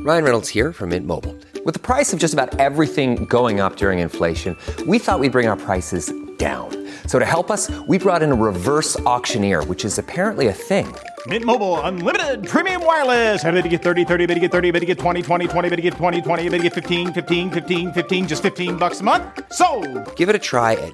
Ryan Reynolds here from Mint Mobile. With the price of just about everything going up during inflation, we thought we'd bring our prices down. So to help us, we brought in a reverse auctioneer, which is apparently a thing. Mint Mobile Unlimited Premium Wireless. How to get 30, 30, bit to get 30, bit to get 20, 20, 20, bit to get 20, 20, bit to get 15, 15, 15, 15, just $15 a month? Sold! Give it a try at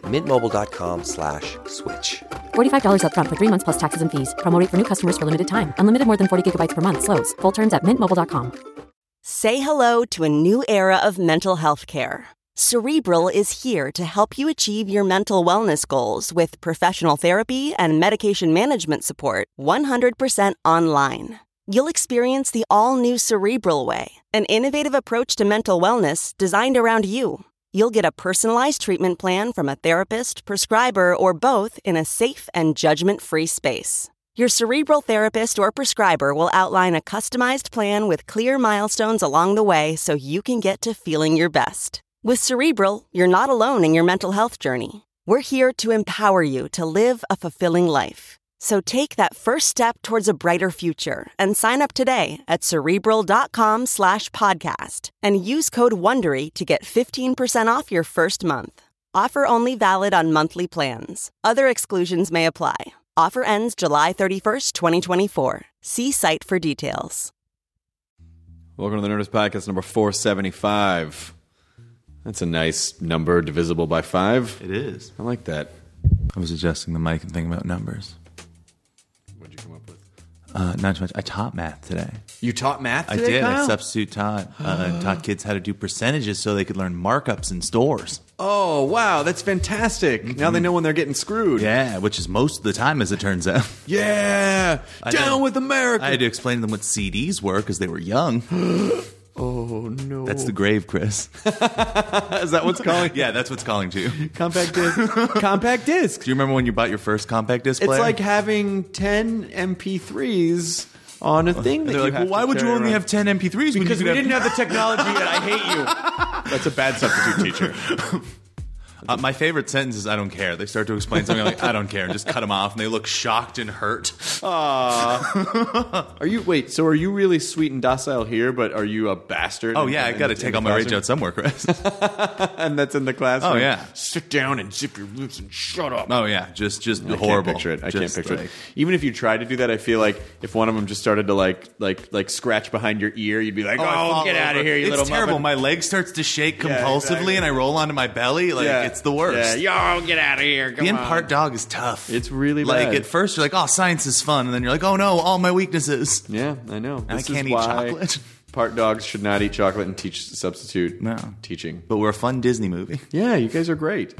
mintmobile.com/switch. $45 up front for 3 months plus taxes and fees. Promo rate for new customers for limited time. Unlimited more than 40 gigabytes per month. Slows full terms at mintmobile.com. Say hello to a new era of mental health care. Cerebral is here to help you achieve your mental wellness goals with professional therapy and medication management support 100% online. You'll experience the all-new Cerebral Way, an innovative approach to mental wellness designed around you. You'll get a personalized treatment plan from a therapist, prescriber, or both in a safe and judgment-free space. Your Cerebral therapist or prescriber will outline a customized plan with clear milestones along the way so you can get to feeling your best. With Cerebral, you're not alone in your mental health journey. We're here to empower you to live a fulfilling life. So take that first step towards a brighter future and sign up today at Cerebral.com/podcast and use code WONDERY to get 15% off your first month. Offer only valid on monthly plans. Other exclusions may apply. Offer ends July 31st, 2024. See site for details. Welcome to the Nerdist Podcast number 475. That's a nice number divisible by 5. It is. I like that. I was adjusting the mic and thinking about numbers. What'd you come up with? Not too much. I taught math today. You taught math today, I did. Kyle? I substitute taught kids how to do percentages so they could learn markups in stores. Oh, wow. That's fantastic. Mm-hmm. Now they know when they're getting screwed. Yeah, which is most of the time, as it turns out. Yeah. Down with America. I had to explain to them what CDs were because they were young. Oh, no. That's the grave, Chris. Is that what's calling? Yeah, that's what's calling to you. Compact disc. Compact disc. Do you remember when you bought your first compact disc player? It's like having 10 MP3s on a thing that they're like, well, why would you only have 10 MP3s? Because we didn't have the technology yet. I hate you. That's a bad substitute teacher. My favorite sentence is, I don't care. They start to explain something like, I don't care, and just cut them off, and they look shocked and hurt. Aww. Are you really sweet and docile here, but are you a bastard? Oh, yeah, I got to take all my rage out somewhere, Chris. And that's in the classroom? Oh, yeah. Sit down and zip your lips and shut up. Oh, yeah, just I horrible. Can't picture it. I can't picture it. Even if you tried to do that, I feel like if one of them just started to like scratch behind your ear, you'd be like, oh get out of here, you little It's terrible. muffin. My leg starts to shake compulsively, exactly. and I roll onto my belly. It's the worst. Yeah, yo, get out of here. Come Being on. part dog is tough. It's really bad. Like, at first, you're like, oh, science is fun. And then you're like, oh, no, all my weaknesses. Yeah, I know. And I can't eat chocolate. Part dogs should not eat chocolate and substitute teaching. But we're a fun Disney movie. Yeah, you guys are great.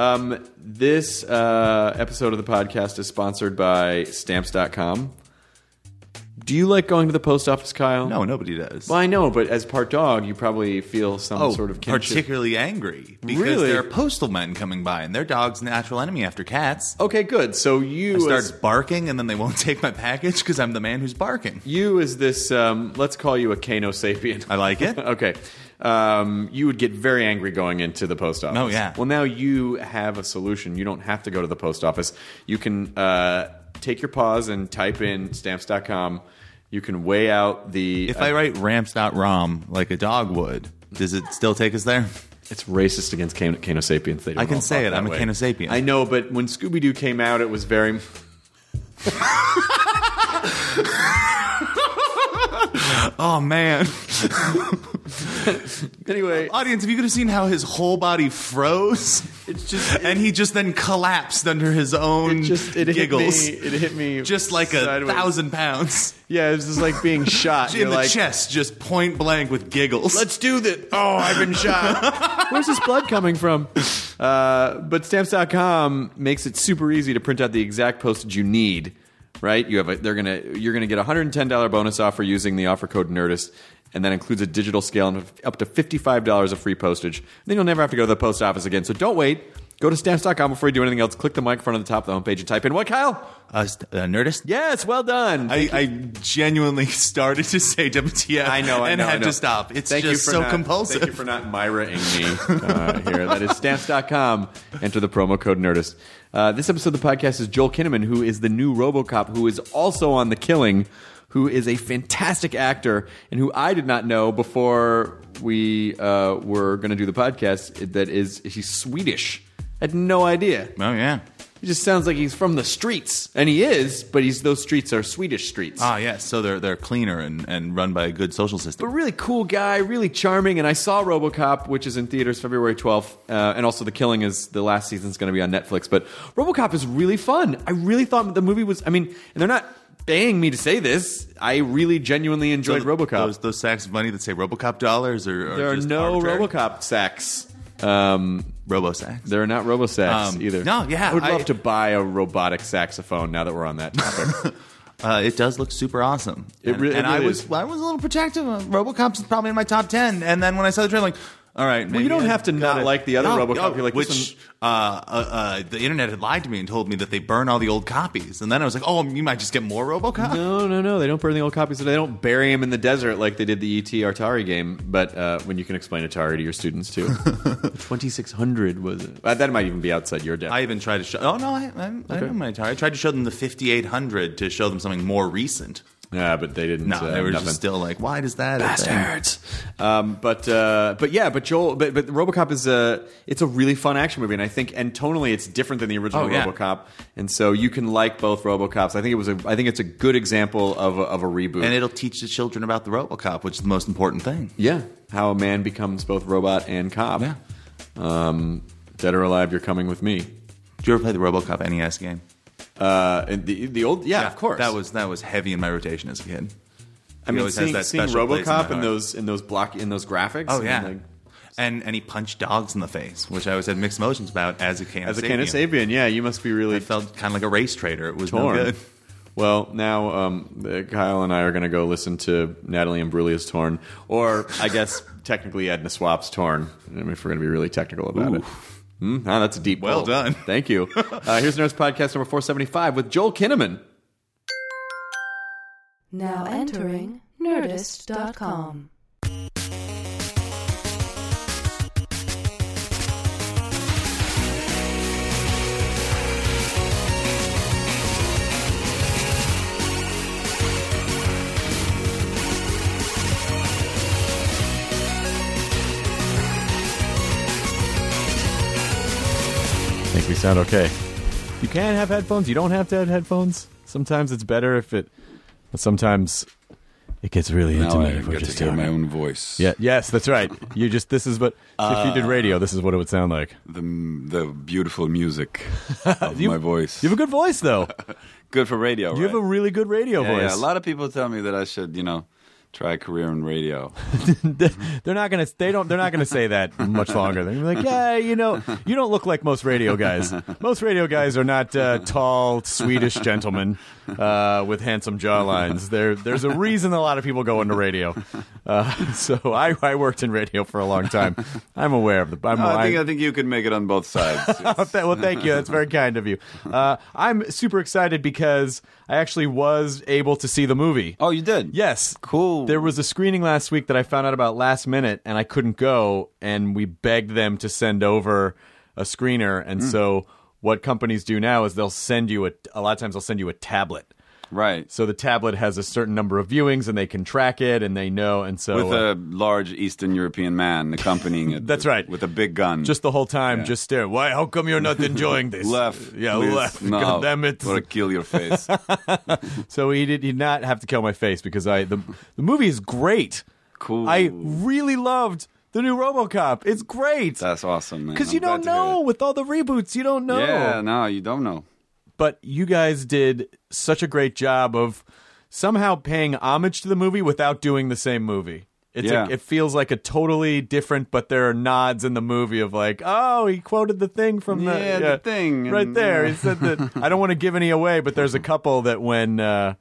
This episode of the podcast is sponsored by Stamps.com. Do you like going to the post office, Kyle? No, nobody does. Well, I know, but as part dog, you probably feel some sort of kinship. Particularly angry. Because Really? there are postal men coming by, and their dog's natural enemy after cats. Okay, good. So I start barking, and then they won't take my package because I'm the man who's barking. You as this, let's call you a Kano sapien. I like it. Okay. You would get very angry going into the post office. Oh, yeah. Well, now you have a solution. You don't have to go to the post office. You can take your pause and type in Stamps.com. You can weigh out the... If I write ramps.rom like a dog would, does it still take us there? It's racist against Kano sapiens. They don't I can all say talk it. that I'm a way. Kano sapien. I know, but when Scooby-Doo came out, it was very... Oh, man. Anyway, Audience, if you could have seen how his whole body froze, and he just then collapsed under his own giggles. It hit me just like sideways. 1,000 pounds. Yeah, it was just like being shot. In You're the like, chest, just point blank with giggles. let's do this. Oh, I've been shot. Where's this blood coming from? But Stamps.com makes it super easy to print out the exact postage you need. Right? You're gonna get a $110 bonus offer using the offer code Nerdist, and that includes a digital scale and up to $55 of free postage. Then you'll never have to go to the post office again. So don't wait. Go to Stamps.com before you do anything else. Click the microphone on the top of the homepage and type in what, Kyle? Nerdist? Yes, well done. I genuinely started to say WTF and had to stop. It's just so compulsive. Thank you for not Myra-ing me here. That is Stamps.com. Enter the promo code Nerdist. This episode of the podcast is Joel Kinnaman, who is the new RoboCop, who is also on The Killing, who is a fantastic actor, and who I did not know before we were going to do the podcast, that he's Swedish. I had no idea. Oh, yeah. He just sounds like he's from the streets. And he is, but those streets are Swedish streets. Ah, yes. So they're cleaner and run by a good social system. But really cool guy, really charming. And I saw RoboCop, which is in theaters February 12th. And also The Killing is the last season's going to be on Netflix. But RoboCop is really fun. I really thought the movie was... and they're not paying me to say this. I really genuinely enjoyed RoboCop. Those sacks of money that say RoboCop dollars are there just are no arbitrary? RoboCop sacks. RoboSax. There are not RoboSax either. No, yeah. I would love to buy a robotic saxophone now that we're on that topic. It does look super awesome. It really I was is. a little protective. RoboCop's probably in my top 10. And then when I saw the trailer, I'm like, all right. Well, you don't have to not like the other RoboCop. You're like, which the internet had lied to me and told me that they burn all the old copies. And then I was like, oh, you might just get more RoboCop? No. They don't burn the old copies. They don't bury him in the desert like they did the E.T. Atari game. But when you can explain Atari to your students, too. 2600 was it? That might even be outside your depth. I even tried to show... Oh, no, I know my Atari. I tried to show them the 5800 to show them something more recent. Yeah, but they didn't. No, they were nothing. just still like, why does that? Bastards. But RoboCop is it's a really fun action movie, and I think, and tonally, it's different than the original RoboCop, and so you can like both RoboCops. I think it's a good example of a reboot, and it'll teach the children about the RoboCop, which is the most important thing. Yeah, how a man becomes both robot and cop. Yeah. Dead or Alive, You're Coming With Me. Did you ever play the RoboCop NES game? The old, yeah, of course. That was heavy in my rotation as a kid. I mean, seeing RoboCop in those graphics. Oh yeah, and he punched dogs in the face, which I always had mixed emotions about as a Canis-Sabian. Yeah, you must be really. I felt kind of like a race trader. It was torn. no good. Well, now Kyle and I are going to go listen to Natalie Imbruglia's Torn, or I guess technically Edna Swap's Torn, if we're going to be really technical about it. That's a deep Well pull. done. Thank you. Here's Nerdist Podcast number 475 with Joel Kinnaman. Now entering Nerdist.com. I think we sound okay. You can have headphones. You don't have to have headphones. Sometimes it's better if it... But sometimes it gets really intimate if we're just hear my own voice. Yeah, yes, that's right. This is what... if you did radio, this is what it would sound like. The beautiful music of my voice. You have a good voice, though. Good for radio, You have a really good radio voice. Yeah, a lot of people tell me that I should, try a career in radio. They're not gonna say that much longer. They're gonna be like, yeah, you don't look like most radio guys. Most radio guys are not tall Swedish gentlemen with handsome jawlines. There's a reason a lot of people go into radio. So I worked in radio for a long time. I'm aware of the. I think you can make it on both sides. Well, thank you. That's very kind of you. I'm super excited because I actually was able to see the movie. Oh, you did? Yes. Cool. There was a screening last week that I found out about last minute, and I couldn't go, and we begged them to send over a screener. And so what companies do now is they'll send you a lot of times they'll send you a tablet. Right. So the tablet has a certain number of viewings, and they can track it, and they know. And so with a large Eastern European man accompanying it. That's right. With a big gun. Just the whole time, just stare. Why? How come you're not enjoying this? Left. Yeah, please. left. No. God damn it. Or kill your face. So he did not have to kill my face because the movie is great. Cool. I really loved the new RoboCop. It's great. That's awesome, man. Because you don't know. With all the reboots, you don't know. Yeah, no, you don't know. But you guys did such a great job of somehow paying homage to the movie without doing the same movie. It feels like a totally different, but there are nods in the movie of like, oh, he quoted the thing from the thing. Right there. He said that. I don't want to give any away, but there's a couple that when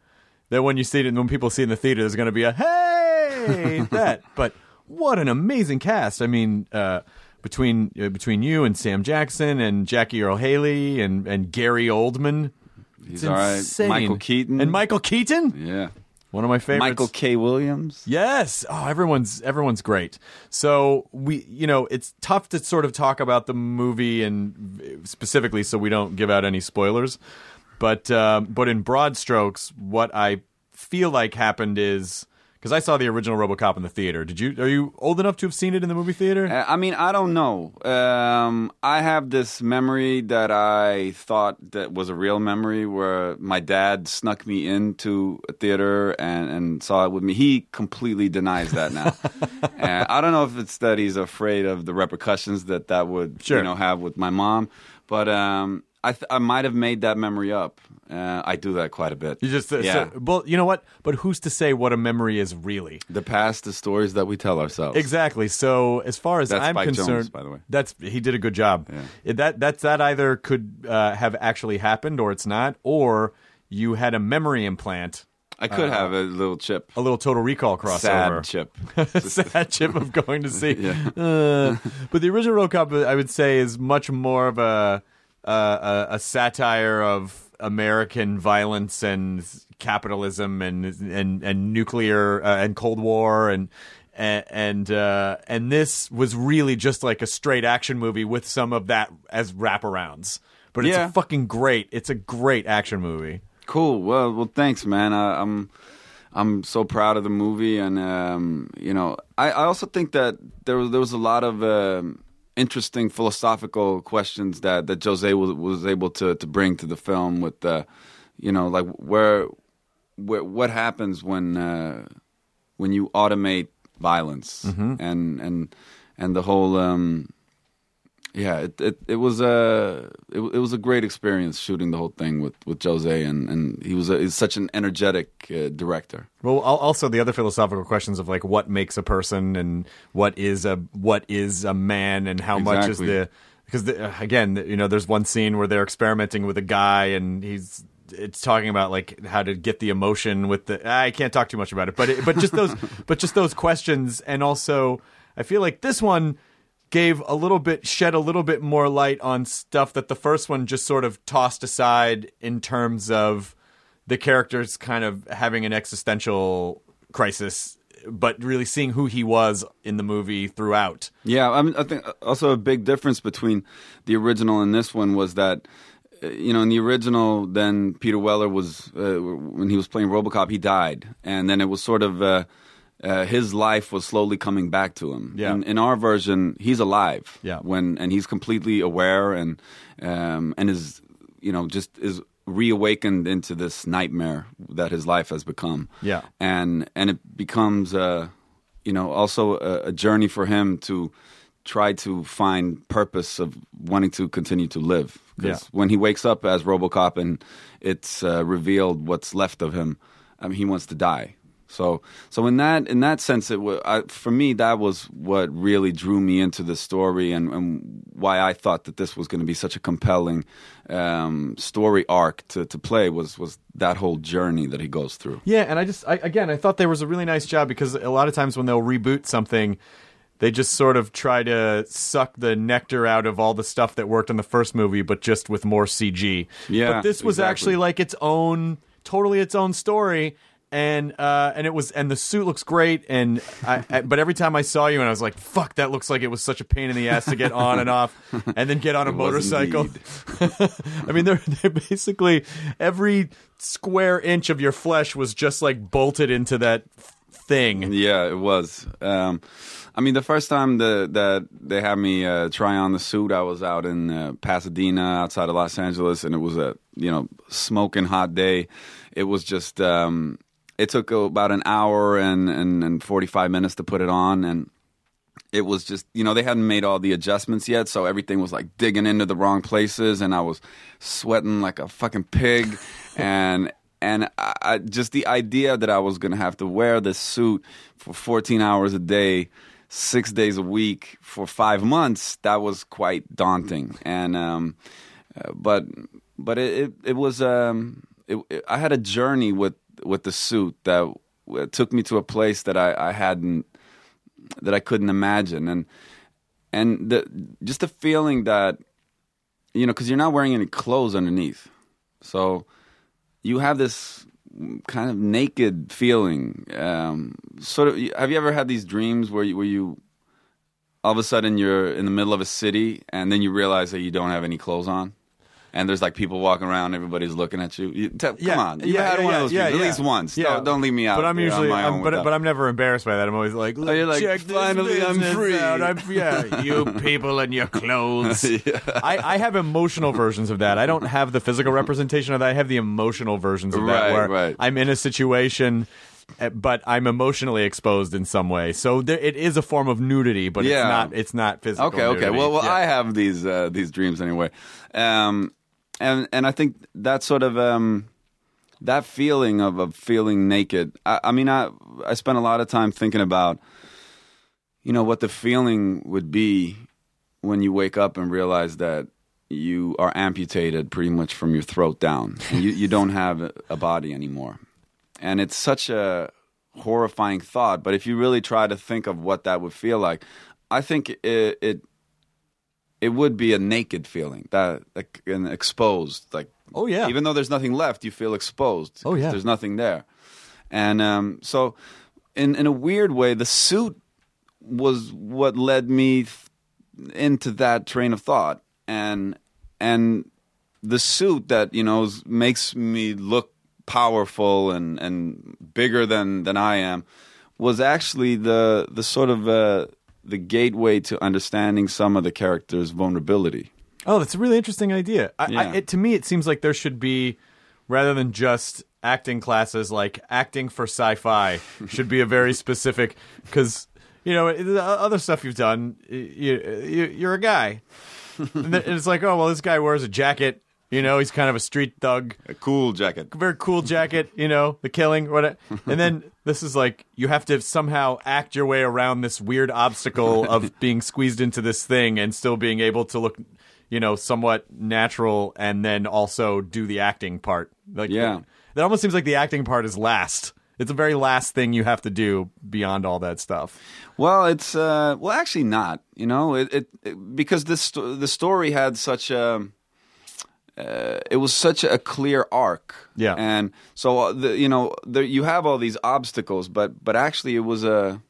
you see it, and when people see it in the theater, there's going to be a, hey, that. But what an amazing cast. I mean, between you and Sam Jackson and Jackie Earle Haley and Gary Oldman. He's all right. Michael Keaton. And Michael Keaton? Yeah. One of my favorites. Michael K. Williams. Yes. Oh, everyone's great. So it's tough to sort of talk about the movie and specifically so we don't give out any spoilers. But in broad strokes, what I feel like happened is, because I saw the original RoboCop in the theater. Are you old enough to have seen it in the movie theater? I mean, I don't know. I have this memory that I thought that was a real memory where my dad snuck me into a theater and saw it with me. He completely denies that now. I don't know if it's that he's afraid of the repercussions that would have with my mom, but I might have made that memory up. I do that quite a bit. You just well, you know what? But who's to say what a memory is really? The past, the stories that we tell ourselves. Exactly. So as far as I'm Spike concerned, Jonze, by the way, he did a good job. Yeah. That either could have actually happened or it's not, or you had a memory implant. I could have a little chip. A little Total Recall crossover. Sad chip. Sad chip of going to see. Yeah. But the original RoboCop, I would say, is much more of a satire of American violence and capitalism and nuclear and Cold War and this was really just like a straight action movie with some of that as wraparounds. But it's a great action movie. Cool. Well, thanks, man. I'm so proud of the movie, and I also think that there was a lot of interesting philosophical questions that Jose was able to bring to the film with like what happens when you automate violence and the whole it was a great experience shooting the whole thing with Jose, and he's such an energetic director. Well, also the other philosophical questions of like what makes a person and what is a man and how much is again, there's one scene where they're experimenting with a guy and it's talking about like how to get the emotion with I can't talk too much about it, but just those questions, and also I feel like this one shed a little bit more light on stuff that the first one just sort of tossed aside in terms of the characters kind of having an existential crisis, but really seeing who he was in the movie throughout. Yeah, I mean, I think also a big difference between the original and this one was that, in the original, then Peter Weller was, when he was playing RoboCop, he died. And then it was sort of... his life was slowly coming back to him. Yeah. In our version, he's alive. Yeah. And he's completely aware and is just is reawakened into this nightmare that his life has become. Yeah. And it becomes also a journey for him to try to find purpose of wanting to continue to live. Because when he wakes up as RoboCop and it's revealed what's left of him, he wants to die. So in that sense, for me, that was what really drew me into the story and why I thought that this was going to be such a compelling story arc to play was that whole journey that he goes through. Yeah, and I thought there was a really nice job, because a lot of times when they'll reboot something, they just sort of try to suck the nectar out of all the stuff that worked in the first movie, but just with more CG. Yeah, but this was actually like totally its own story. And the suit looks great, and but every time I saw you, and I was like, "Fuck, that looks like it was such a pain in the ass to get on and off, and then get on a motorcycle." I mean, they're basically every square inch of your flesh was just like bolted into that thing. Yeah, it was. I mean, the first time that they had me try on the suit, I was out in Pasadena, outside of Los Angeles, and it was a smoking hot day. It was just. It took about an hour and 45 minutes to put it on, and it was just, they hadn't made all the adjustments yet, so everything was like digging into the wrong places, and I was sweating like a fucking pig, and I just the idea that I was going to have to wear this suit for 14 hours a day, 6 days a week for 5 months, that was quite daunting, and but it was I had a journey with the suit that took me to a place that I couldn't imagine, and just the feeling that, you know, because you're not wearing any clothes underneath, so you have this kind of naked feeling. Sort of. Have you ever had these dreams where you all of a sudden you're in the middle of a city and then you realize that you don't have any clothes on? And there's like people walking around, everybody's looking at you. Come on, you had one of those dreams at least once. Yeah. Don't leave me out. But I'm usually, on my own but I'm never embarrassed by that. I'm always like, you're like, check finally this I'm free. Out. You people in your clothes. I have emotional versions of that. I don't have the physical representation of that. I have the emotional versions of that where I'm in a situation, but I'm emotionally exposed in some way. So it is a form of nudity, but it's not physical. Okay. Nudity. Well, I have these dreams anyway. And I think that sort of that feeling of feeling naked. I mean, I spent a lot of time thinking about, you know, what the feeling would be when you wake up and realize that you are amputated pretty much from your throat down. And you don't have a body anymore. And it's such a horrifying thought. But if you really try to think of what that would feel like, I think it would be a naked feeling, that like an exposed, like, oh yeah, even though there's nothing left, you feel exposed. Oh yeah, there's nothing there, and so in a weird way, the suit was what led me into that train of thought, and the suit that, you know, makes me look powerful and bigger than I am was actually the sort of the gateway to understanding some of the character's vulnerability. Oh, that's a really interesting idea. To me, it seems like there should be, rather than just acting classes, like acting for sci-fi should be a very specific, because, you know, the other stuff you've done, you're a guy. And it's like, oh, well, this guy wears a jacket. You know, he's kind of a street thug. A cool jacket. Very cool jacket, you know, the killing, whatever. And then this is like, you have to somehow act your way around this weird obstacle of being squeezed into this thing and still being able to look, you know, somewhat natural, and then also do the acting part. Like, that almost seems like the acting part is last. It's the very last thing you have to do beyond all that stuff. Well, it's actually not. You know, it because the story had such a. It was such a clear arc, and so you have all these obstacles, but actually it was a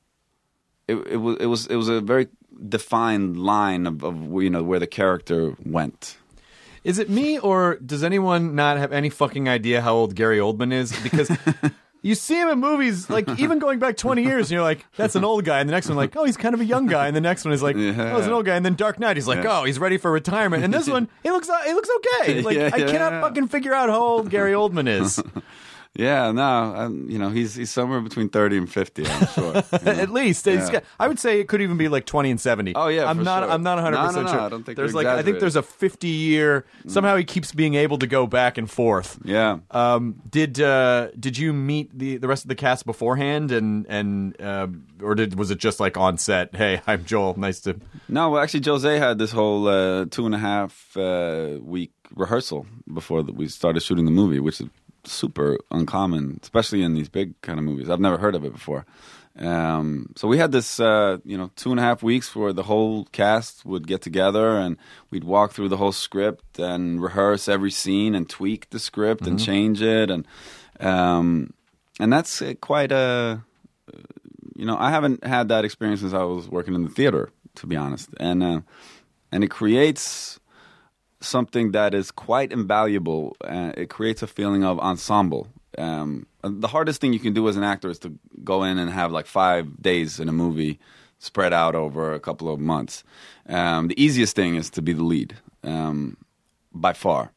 very defined line of you know, where the character went. Is it me, or does anyone not have any fucking idea how old Gary Oldman is? Because you see him in movies, like, even going back 20 years, and you're like, that's an old guy. And the next one, like, oh, he's kind of a young guy. And the next one is like, oh, he's an old guy. And then Dark Knight, he's like, oh, he's ready for retirement. And this one, he looks okay. Like, I cannot fucking figure out how old Gary Oldman is. Yeah, no, you know, he's somewhere between 30 and 50, I'm sure. At least. Yeah. I would say it could even be like 20 and 70. Oh, yeah, I'm not 100% sure. I don't think there's like, I think there's a 50-year, somehow he keeps being able to go back and forth. Yeah. Did you meet the rest of the cast beforehand, or was it just like on set, hey, I'm Joel, nice to... No, well, actually, Jose had this whole 2.5 week rehearsal before we started shooting the movie, which is super uncommon, especially in these big kind of movies. I've never heard of it before. So we had this, 2.5 weeks where the whole cast would get together and we'd walk through the whole script and rehearse every scene and tweak the script and change it. And that's quite a, I haven't had that experience since I was working in the theater, to be honest. And it creates something that is quite invaluable. It creates a feeling of ensemble. The hardest thing you can do as an actor is to go in and have like 5 days in a movie spread out over a couple of months. The easiest thing is to be the lead, by far.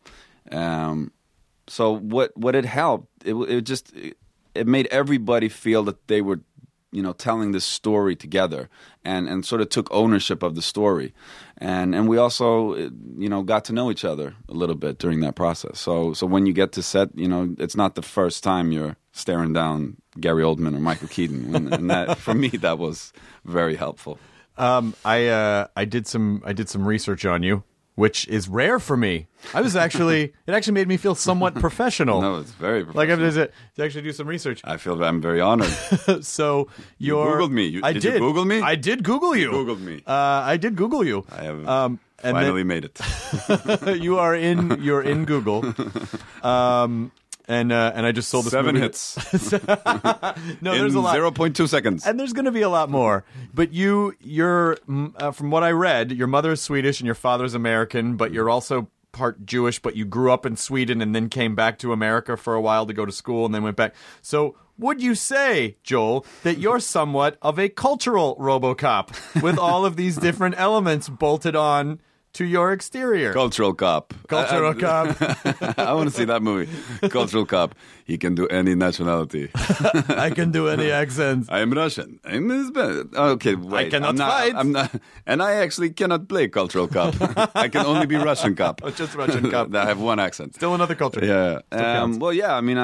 So what it helped, it made everybody feel that they were, telling this story together and sort of took ownership of the story. And we also, got to know each other a little bit during that process. So when you get to set, it's not the first time you're staring down Gary Oldman or Michael Keaton. And that, for me, that was very helpful. I did some research on you. which is rare for me. It actually made me feel somewhat professional. No, it's very professional. Like I have to actually do some research. I feel I'm very honored. So you Googled me. Did you Google me? I did Google you. You Googled me. I did Google you. I have finally made it. You're in Google. And I just sold this 7 movie. hits. No, there's a lot. 0.2 seconds. And there's going to be a lot more. But you're from what I read, your mother is Swedish and your father's American, but you're also part Jewish, but you grew up in Sweden and then came back to America for a while to go to school and then went back. So would you say, Joel, that you're somewhat of a cultural RoboCop with all of these different elements bolted on to your exterior? Cultural cop. Cultural cop. I want to see that movie. Cultural cop. He can do any nationality. I can do any accent. I am Russian. I'm okay, wait. I cannot fight. I'm not, and I actually cannot play cultural cop. I can only be Russian cop. Oh, just Russian cop. I have one accent. Still another culture. Yeah. Well, yeah. I mean,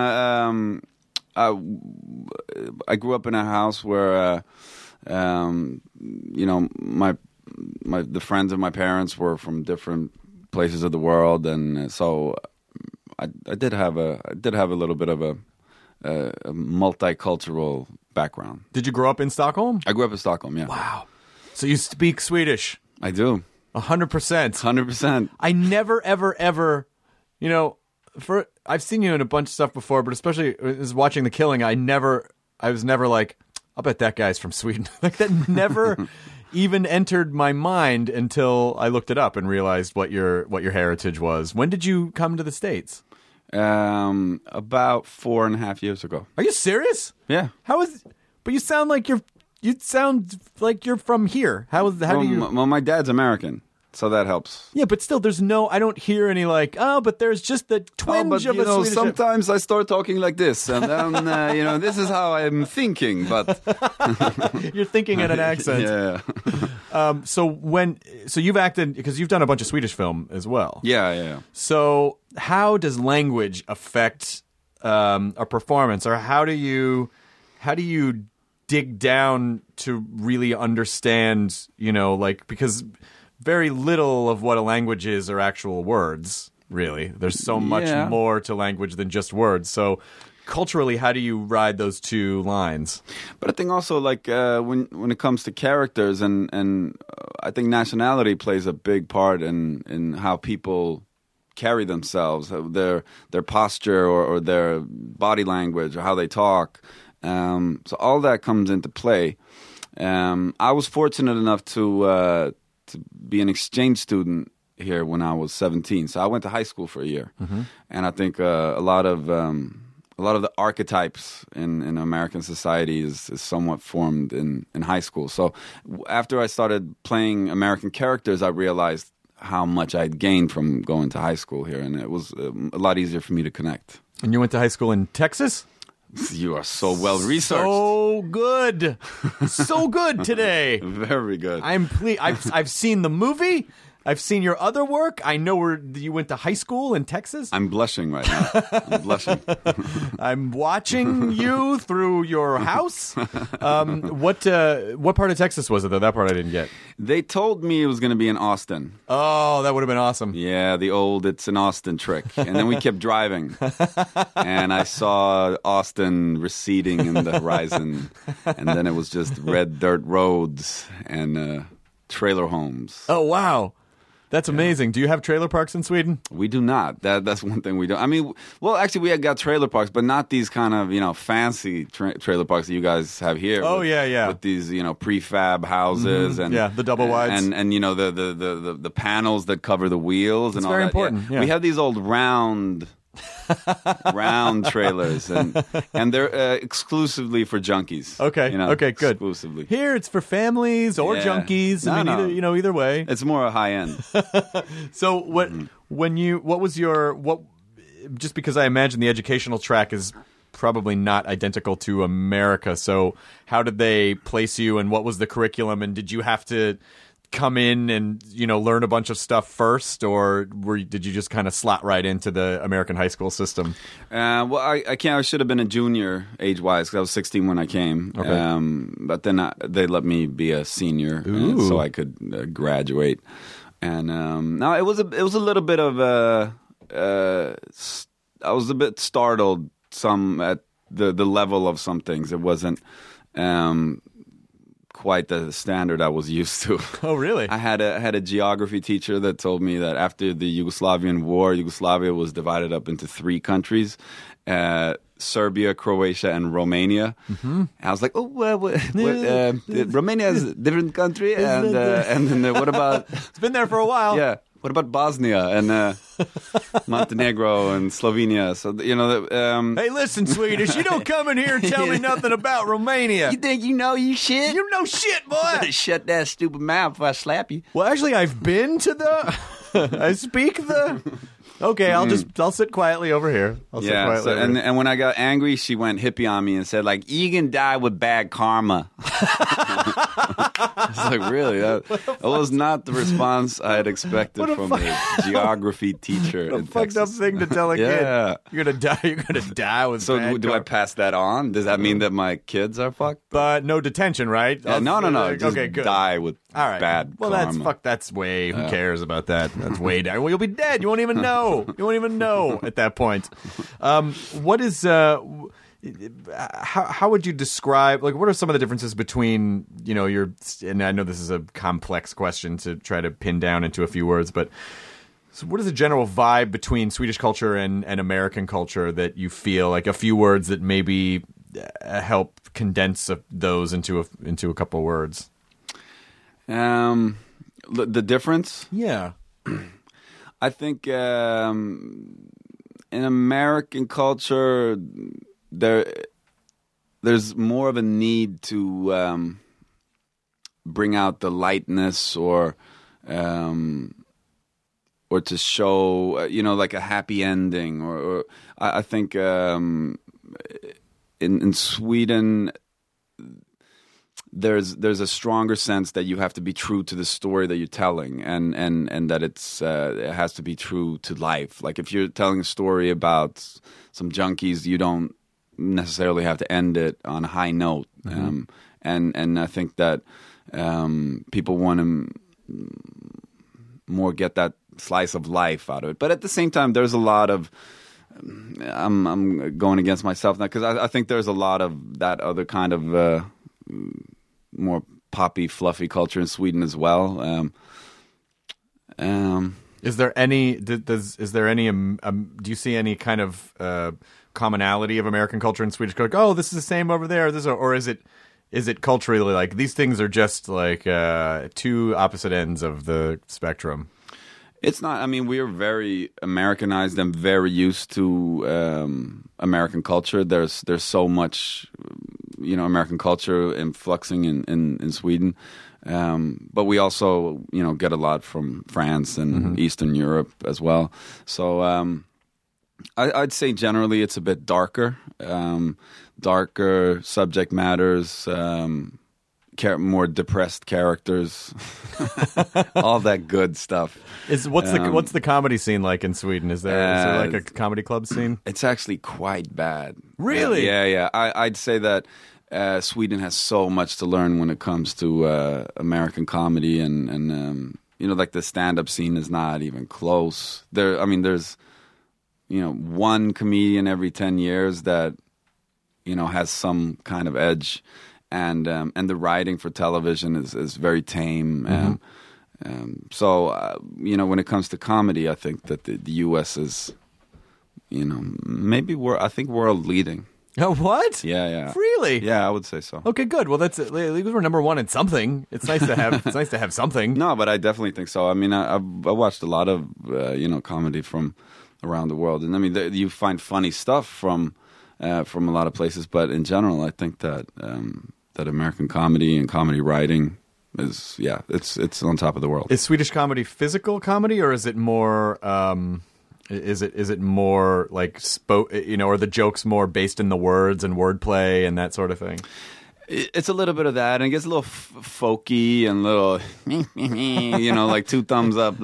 I grew up in a house where, the friends of my parents were from different places of the world, and so I did have a little bit of a multicultural background. Did you grow up in Stockholm? I grew up in Stockholm. Yeah. Wow. So you speak Swedish? I do. 100%. 100%. I never, ever, I've seen you in a bunch of stuff before, but especially as watching The Killing, I was never like, I'll bet that guy's from Sweden. Like that never even entered my mind until I looked it up and realized what your heritage was. When did you come to the States? About 4.5 years ago. Are you serious? Yeah. But you sound like you're from here. How do you? Well, my dad's American, so that helps. Yeah, but still, I don't hear any but there's just the twinge of a Swedish. Sometimes I start talking like this, and then, this is how I'm thinking, but. You're thinking in an accent. Yeah. So you've acted, because you've done a bunch of Swedish film as well. Yeah. So how does language affect a performance, or how do you dig down to really understand, because very little of what a language is are actual words, really. There's so much more to language than just words. So culturally, how do you ride those two lines? But I think also, when it comes to characters, and I think nationality plays a big part in how people carry themselves, their posture or their body language or how they talk. So all that comes into play. I was fortunate enough to be an exchange student here when I was 17. So I went to high school for a year, and I think a lot of the archetypes in American society is somewhat formed in high school. So after I started playing American characters, I realized how much I'd gained from going to high school here, and it was a lot easier for me to connect. And you went to high school in Texas? You are so well researched. So good. So good today. Very good. I'm pleased. I've seen the movie. I've seen your other work. I know where you went to high school in Texas. I'm blushing right now. I'm blushing. I'm watching you through your house. What part of Texas was it, though? That part I didn't get. They told me it was going to be in Austin. Oh, that would have been awesome. Yeah, the old "it's an Austin" trick. And then we kept driving. And I saw Austin receding in the horizon. And then it was just red dirt roads and trailer homes. Oh, wow. That's amazing. Do you have trailer parks in Sweden? We do not. That's one thing we don't. I mean, well, actually, we have got trailer parks, but not these kind of, fancy trailer parks that you guys have here. Oh, yeah. With these, prefab houses and the double wides and the panels that cover the wheels and all that. It's very important. Yeah. We have these old round trailers, and they're exclusively for junkies. Okay, okay, good. Exclusively. Here it's for families or junkies. Either way. It's more a high end. So just because I imagine the educational track is probably not identical to America. So how did they place you, and what was the curriculum, and did you have to come in and learn a bunch of stuff first, or did you just kind of slot right into the American high school system? Well, I should have been a junior age-wise because I was 16 when I came. Okay. But then they let me be a senior so I could graduate. And no, it was a little bit of I was a bit startled at the level of some things. It wasn't quite the standard I was used to. Oh, really? I had a geography teacher that told me that after the Yugoslavian war, Yugoslavia was divided up into 3 countries. Serbia, Croatia, and Romania. Mm-hmm. I was like, oh, Romania is a different country, and then what about? It's been there for a while. Yeah. What about Bosnia and Montenegro and Slovenia? So hey, listen, Swedish, you don't come in here and tell me nothing about Romania. You think you know you shit? You know shit, boy. Shut that stupid mouth before I slap you. Well, actually, I've been to I speak the. Okay, I'll sit quietly over here. And when I got angry, she went hippie on me and said, like, you can die with bad karma. I was like, really? That was not the response I had expected from a geography teacher. What a fucked up thing to tell a kid. You're gonna die. You're gonna die with. So bad do I pass that on? Does that mean that my kids are fucked? But no detention, right? No. Just okay, good. Die with bad well, karma. That's way. Who cares about that? That's way down. Well, you'll be dead. You won't even know. You won't even know at that point. What is? How would you describe? Like, what are some of the differences between your? And I know this is a complex question to try to pin down into a few words, but so what is the general vibe between Swedish culture and American culture that you feel like a few words that maybe help condense those into a couple of words? The difference? Yeah. I think in American culture, there's more of a need to bring out the lightness or to show, like a happy ending. Or I think in Sweden, there's a stronger sense that you have to be true to the story that you're telling, and that it has to be true to life. Like if you're telling a story about some junkies, you don't necessarily have to end it on a high note. Mm-hmm. And I think that people want to more get that slice of life out of it. But at the same time, there's a lot of I'm going against myself now because I think there's a lot of that other kind of more poppy, fluffy culture in Sweden as well. Is there any? Do you see any kind of commonality of American culture and Swedish culture? Oh, this is the same over there. Or is it culturally like these things are just like two opposite ends of the spectrum? It's not. I mean, we are very Americanized and very used to American culture. There's so much, American culture influxing in Sweden, but we also, get a lot from France and Eastern Europe as well. So I'd say generally it's a bit darker, darker subject matters. More depressed characters, all that good stuff. What's the comedy scene like in Sweden? Is there like a comedy club scene? It's actually quite bad. Really? Yeah. I'd say that Sweden has so much to learn when it comes to American comedy, and like the stand-up scene is not even close. There's one comedian every 10 years that has some kind of edge. And the writing for television is very tame. So when it comes to comedy, I think that the U.S. is, maybe world leading. Oh, what? Yeah. Really? Yeah, I would say so. Okay, good. Well, that's at least we're number one in something. It's nice to have. It's nice to have something. No, but I definitely think so. I mean, I watched a lot of comedy from around the world, and you find funny stuff from a lot of places. But in general, I think that. That American comedy and comedy writing is it's on top of the world. Is Swedish comedy physical comedy, or is it more is it more like are the jokes more based in the words and wordplay and that sort of thing? It's a little bit of that, and it gets a little folky and a little like two thumbs up, like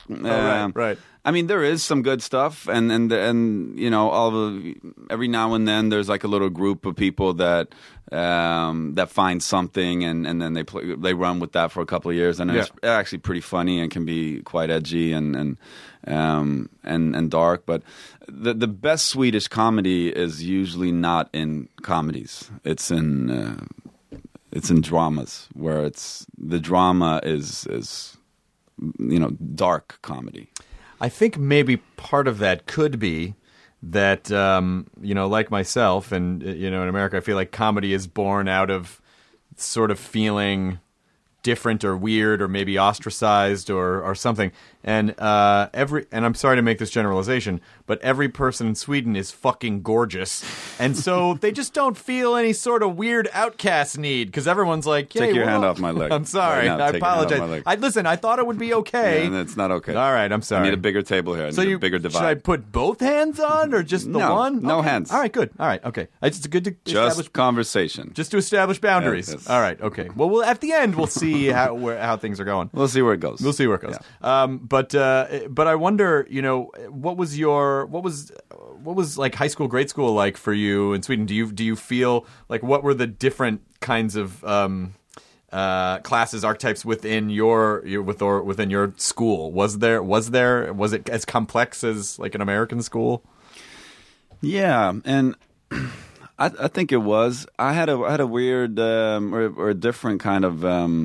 Right. I mean, there is some good stuff, and you know, every now and then there's like a little group of people that find something, and then they run with that for a couple of years, and it's actually pretty funny and can be quite edgy and dark. But the best Swedish comedy is usually not in comedies; it's in dramas, where the drama is you know, dark comedy. I think maybe part of that could be that, you know, like myself, and, you know, in America, I feel like comedy is born out of sort of feeling different or weird or maybe ostracized or something. And I'm sorry to make this generalization, but every person in Sweden is fucking gorgeous. And so they just don't feel any sort of weird outcast need, because everyone's like, hey, take your hand off my leg. I'm sorry. Right now, I apologize. Listen, I thought it would be okay. Yeah, it's not okay. All right, I'm sorry. I need a bigger table here. I need a bigger divide. Should I put both hands on or just the one? No okay. hands. All right, good. All right, okay. It's good to just conversation. Just to establish boundaries. Yes. All right, okay. Well, at the end, we'll see how things are going. We'll see where it goes. Yeah. But I wonder, you know, what was like high school, grade school like for you in Sweden? Do you feel like, what were the different kinds of classes, archetypes within within your school? Was it as complex as like an American school? Yeah, and I think it was. I had a weird or a different kind of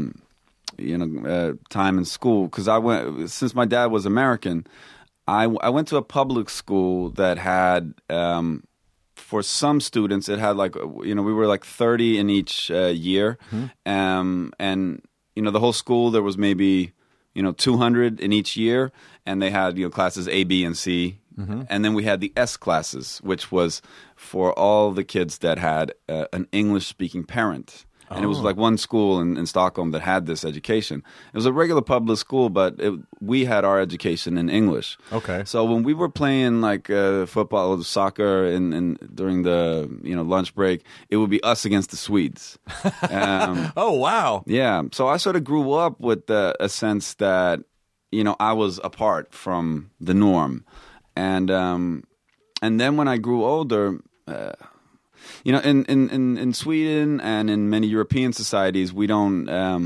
time in school, because since my dad was American, I went to a public school that had for some students it had like, you know, we were like 30 in each year, and you know, the whole school there was maybe, you know, 200 in each year, and they had, you know, classes A, B, and C. And then we had the S classes, which was for all the kids that had an English-speaking parent. And it was like one school in Stockholm that had this education. It was a regular public school, but we had our education in English. Okay. So when we were playing like football or soccer during the, you know, lunch break, it would be us against the Swedes. Oh, wow. Yeah. So I sort of grew up with a sense that, you know, I was apart from the norm. And then when I grew older, you know, in Sweden and in many European societies, we don't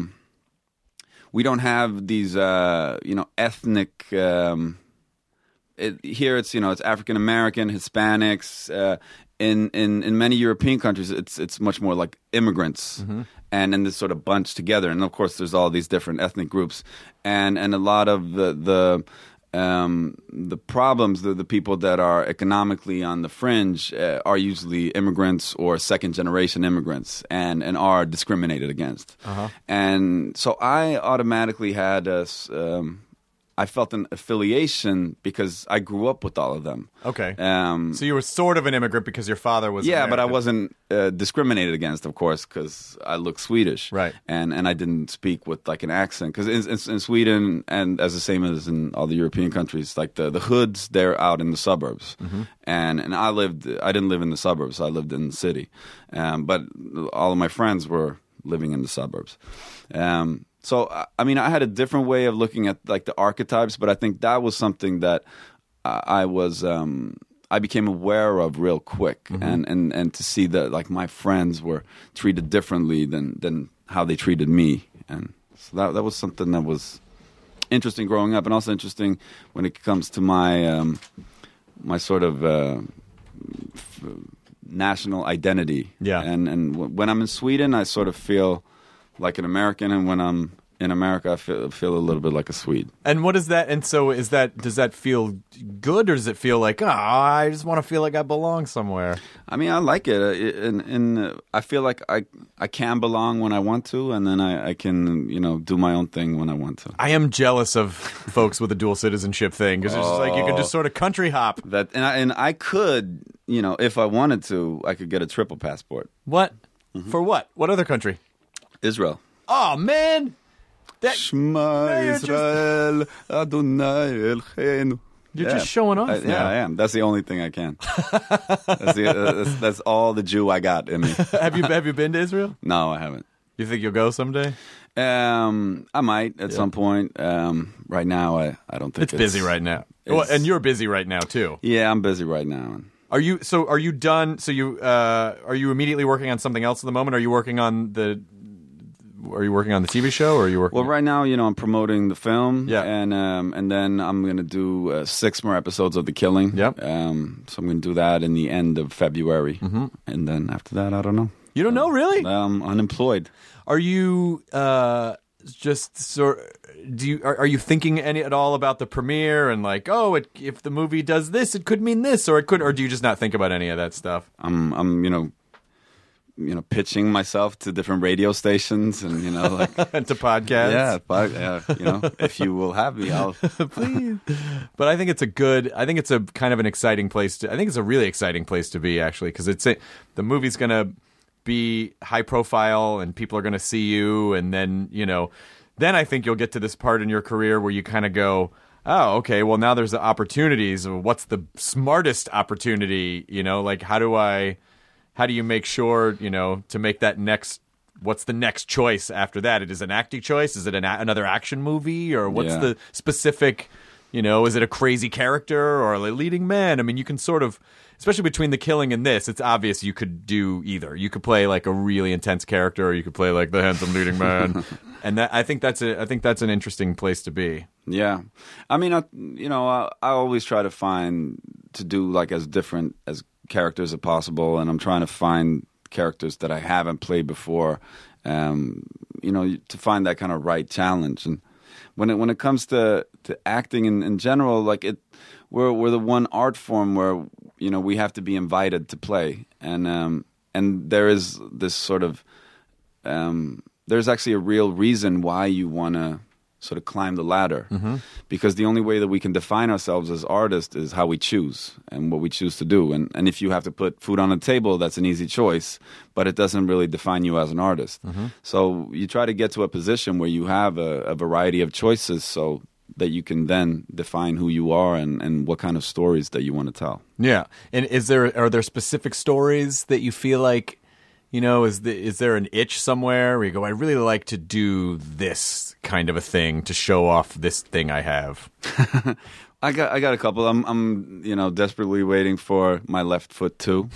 have these you know, ethnic. Here it's, you know, it's African American, Hispanics. In many European countries, it's much more like immigrants, and this sort of bunched together. And of course, there's all these different ethnic groups, and a lot of the problems, the people that are economically on the fringe are usually immigrants or second-generation immigrants, and are discriminated against. And so I automatically had I felt an affiliation because I grew up with all of them. Okay. So you were sort of an immigrant because your father was American. But I wasn't discriminated against, of course, because I look Swedish. Right. And I didn't speak with like an accent. Because in Sweden, and as the same as in all the European countries, like the hoods, they're out in the suburbs. And I didn't live in the suburbs. I lived in the city. But all of my friends were living in the suburbs. So, I mean, I had a different way of looking at like the archetypes, but I think that was something that I became aware of real quick, and to see that like my friends were treated differently than how they treated me, and so that was something that was interesting growing up, and also interesting when it comes to my my sort of national identity. Yeah, and when I'm in Sweden, I sort of feel like an American, and when I'm in America, I feel a little bit like a Swede. And what is that? And so does that feel good, or does it feel like, I just want to feel like I belong somewhere? I mean, I like it, and I feel like I can belong when I want to, and then I can, you know, do my own thing when I want to. I am jealous of folks with a dual citizenship thing, because it's just like you can just sort of country hop. And I could, you know, if I wanted to, I could get a triple passport. What? For what? What other country? Israel. Oh, man. Shema Israel, Adonai Elcheinu. You're just showing off now. Yeah, I am. That's the only thing I can. That's all the Jew I got in me. Have you been to Israel? No, I haven't. You think you'll go someday? I might at some point. Right now, I don't think it's busy right now. Well, and you're busy right now too. Yeah, I'm busy right now. Are you done? So you are you immediately working on something else at the moment? Are you working on the TV show, or are you working? Well, right now, I'm promoting the film. Yeah, and then I'm going to do 6 more episodes of The Killing. Yep. So I'm going to do that in the end of February, and then after that, I don't know. You don't know, really? I'm unemployed. Are you are you thinking at all about the premiere and like, if the movie does this, it could mean this, or do you just not think about any of that stuff? I'm pitching myself to different radio stations and to podcasts. Yeah, if you will have me, I'll please. But I think it's a kind of an exciting place I think it's a really exciting place to be, actually, because the movie's gonna be high profile and people are gonna see you, and then then I think you'll get to this part in your career where you kind of go, oh, okay, well, now there's the opportunities. What's the smartest opportunity? Like, how do you make sure, to make that next, what's the next choice after that? It is an acting choice? Is it another action movie? Or what's the specific, is it a crazy character or a leading man? I mean, you can sort of, especially between The Killing and this, it's obvious you could do either. You could play like a really intense character, or you could play like the handsome leading man. And I think that's an interesting place to be. Yeah. I mean, I always try to do like as different as characters as possible, and I'm trying to find characters that I haven't played before, to find that kind of right challenge. And when it comes to acting in general, like we're the one art form where we have to be invited to play, and there is this sort of there's actually a real reason why you want to sort of climb the ladder, because the only way that we can define ourselves as artists is how we choose and what we choose to do. And if you have to put food on the table, that's an easy choice, but it doesn't really define you as an artist. So you try to get to a position where you have a variety of choices, so that you can then define who you are and what kind of stories that you want to tell. Yeah. And are there specific stories that you feel like, is there an itch somewhere where you go, I'd really like to do this kind of a thing to show off this thing I have? I got a couple. I'm desperately waiting for my left foot too.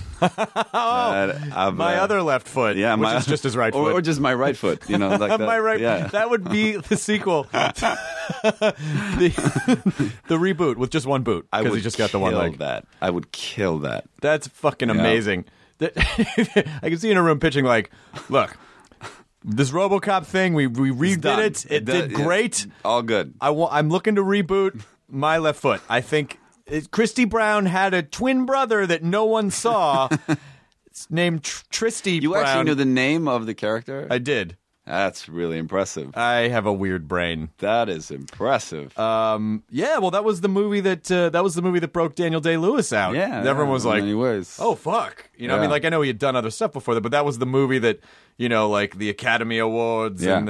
My other left foot, which is just his right foot, or just my right foot. Like that. My right. Yeah. That would be the sequel, the reboot with just one boot, because he just got the one leg. I would kill that. That's fucking amazing. I can see you in a room pitching like, look, this RoboCop thing, we redid it. It did great. All good. I'm looking to reboot my left foot. I think Christy Brown had a twin brother that no one saw. It's named Tristy Brown. You actually knew the name of the character? I did. That's really impressive. I have a weird brain. That is impressive. Well, that was the movie that broke Daniel Day-Lewis out. Yeah, everyone was like, anyways. "Oh fuck!" I mean, like I know he had done other stuff before that, but that was the movie that like the Academy Awards and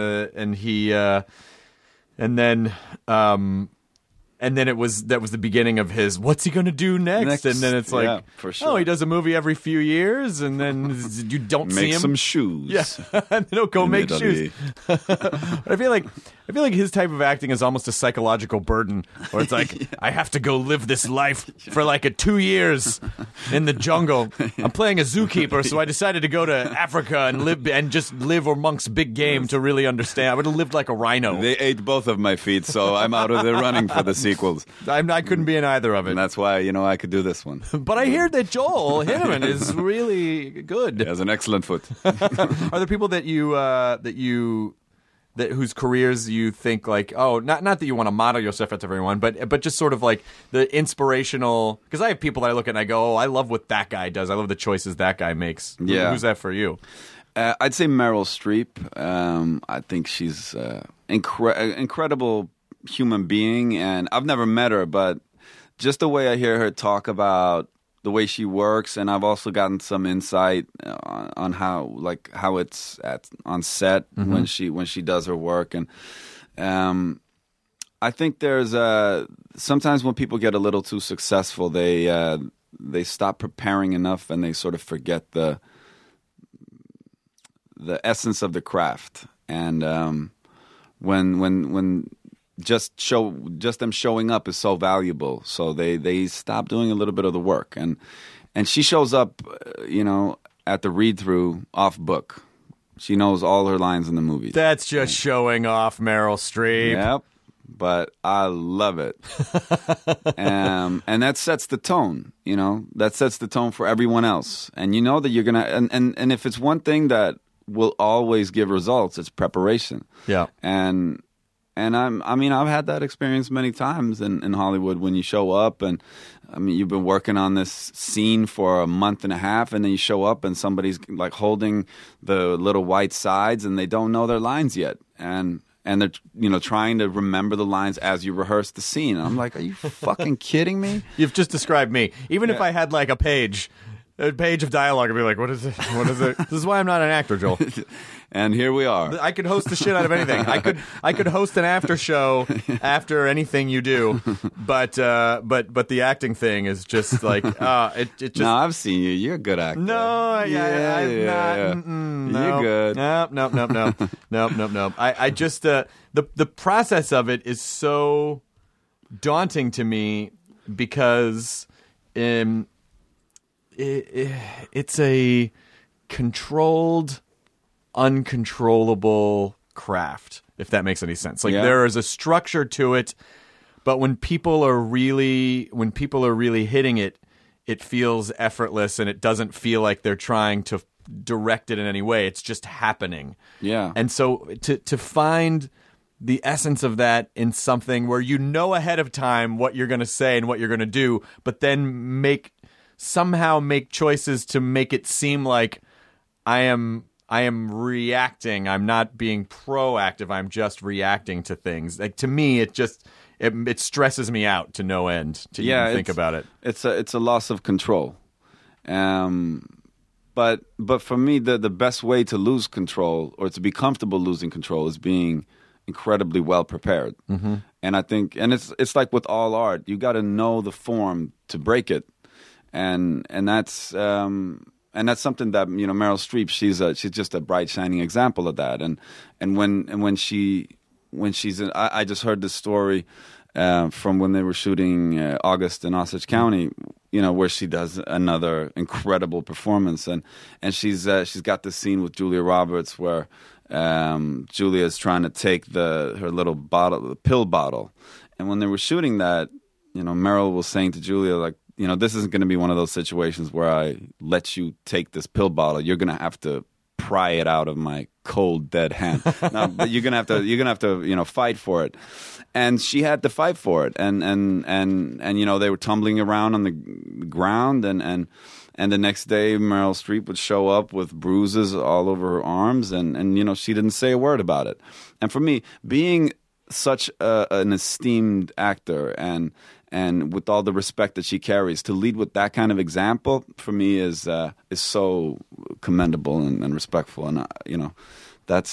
then that was the beginning of his, what's he going to do next? And then it's like, for sure. Oh, he does a movie every few years, and then you don't see him. Make some shoes. Yeah, and then he'll go make shoes. But I feel like his type of acting is almost a psychological burden, where it's like, I have to go live this life for like 2 years in the jungle. I'm playing a zookeeper, so I decided to go to Africa and just live amongst big game to really understand. I would have lived like a rhino. They ate both of my feet, so I'm out of the running for the sequels. I couldn't be in either of it. And that's why, I could do this one. But I hear that Joel Hinneman is really good. He has an excellent foot. Are there people that whose careers you think like, oh, not that you want to model yourself after everyone, but just sort of like the inspirational? Because I have people that I look at and I go, oh, I love what that guy does. I love the choices that guy makes. Yeah. Who's that for you? I'd say Meryl Streep. I think she's incredible human being, and I've never met her, but just the way I hear her talk about the way she works, and I've also gotten some insight on how it's on set when she does her work, and I think there's sometimes when people get a little too successful, they stop preparing enough, and they sort of forget the essence of the craft. And when just them showing up is so valuable, so they stop doing a little bit of the work. And she shows up, at the read through off book. She knows all her lines in the movie. That's just showing off Meryl Streep. Yep. But I love it. And that sets the tone, That sets the tone for everyone else. And you know that you're going to... And if it's one thing that will always give results, it's preparation. Yeah. And I've had that experience many times in Hollywood when you show up and, you've been working on this scene for a month and a half and then you show up and somebody's like holding the little white sides and they don't know their lines yet. And they're, trying to remember the lines as you rehearse the scene. And I'm like, are you fucking kidding me? You've just described me. Even if I had like a page of dialogue, I'd be like, what is it? What is it? This is why I'm not an actor, Joel. And here we are. I could host the shit out of anything. I could host an after show after anything you do, but the acting thing is just like it just. No, I've seen you. You're a good actor. No, I'm not. No. You're good. No. I just the process of it is so daunting to me because it's a controlled, uncontrollable craft, if that makes any sense. Like there is a structure to it, but when people are really hitting it, it feels effortless and it doesn't feel like they're trying to direct it in any way. It's just happening. Yeah. And so to find the essence of that in something where you know ahead of time what you're going to say and what you're going to do, but then somehow make choices to make it seem like I am reacting. I'm not being proactive. I'm just reacting to things. Like to me, it stresses me out to no end to even think about it. It's a loss of control. But for me, the best way to lose control or to be comfortable losing control is being incredibly well prepared. Mm-hmm. And I think, and it's like with all art, you got to know the form to break it. And that's something that Meryl Streep, she's just a bright shining example of that. And when she's in, I just heard this story from when they were shooting August in Osage County, where she does another incredible performance, and she's got this scene with Julia Roberts where Julia is trying to take her little bottle, the pill bottle, and when they were shooting that, Meryl was saying to Julia, like, this isn't going to be one of those situations where I let you take this pill bottle. You're going to have to pry it out of my cold, dead hand. Now, you're going to have to fight for it. And she had to fight for it. And they were tumbling around on the ground. And the next day, Meryl Streep would show up with bruises all over her arms. And she didn't say a word about it. And for me, being such an esteemed actor and with all the respect that she carries, to lead with that kind of example for me is so commendable and respectful, and that's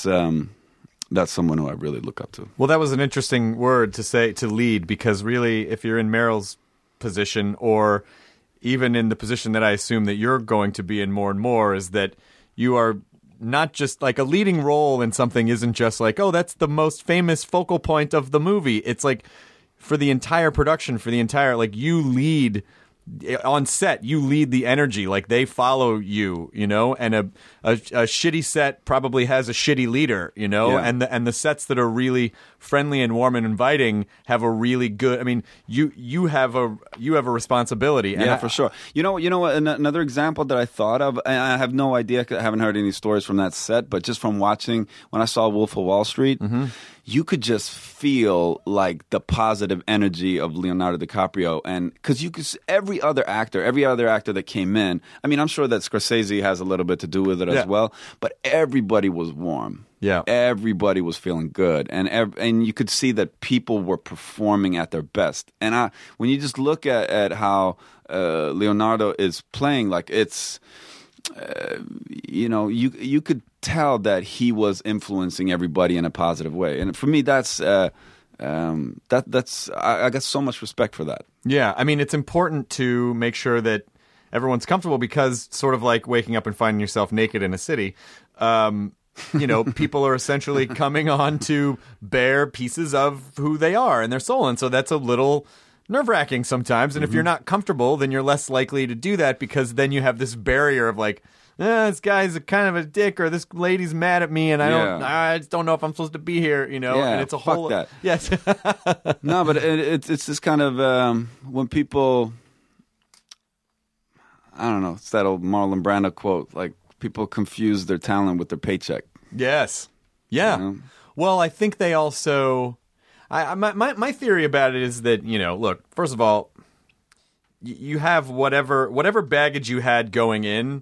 someone who I really look up to. Well, that was an interesting word to say, to lead, because really, if you're in Meryl's position, or even in the position that I assume that you're going to be in more and more, is that you are not just like a leading role in something isn't just like, oh, that's the most famous focal point of the movie. It's like, for the entire production, like you lead on set, you lead the energy, like they follow you, and a shitty set probably has a shitty leader, and the sets that are really friendly and warm and inviting have a really good, you have a responsibility. Yeah, for sure. You know what, another example that I thought of, and I have no idea, 'cause I haven't heard any stories from that set, but just from watching, when I saw Wolf of Wall Street, you could just feel like the positive energy of Leonardo DiCaprio, and because you could, every other actor that came in, I'm sure that Scorsese has a little bit to do with it as well, but everybody was warm. Yeah, everybody was feeling good, and you could see that people were performing at their best. And when you just look at how Leonardo is playing, like it's, you could tell that he was influencing everybody in a positive way. And for me, that's I got so much respect for that. Yeah, it's important to make sure that everyone's comfortable, because sort of like waking up and finding yourself naked in a city. people are essentially coming on to bare pieces of who they are and their soul. And so that's a little nerve-wracking sometimes. And if you're not comfortable, then you're less likely to do that, because then you have this barrier of like, this guy's kind of a dick, or this lady's mad at me, and I just don't know if I'm supposed to be here, and it's a whole... that. Yes. No, but it's this kind of, when people, I don't know, it's that old Marlon Brando quote, like, people confuse their talent with their paycheck. Yes. Yeah. Well, I think they also... My theory about it is that, look, first of all, you have whatever baggage you had going in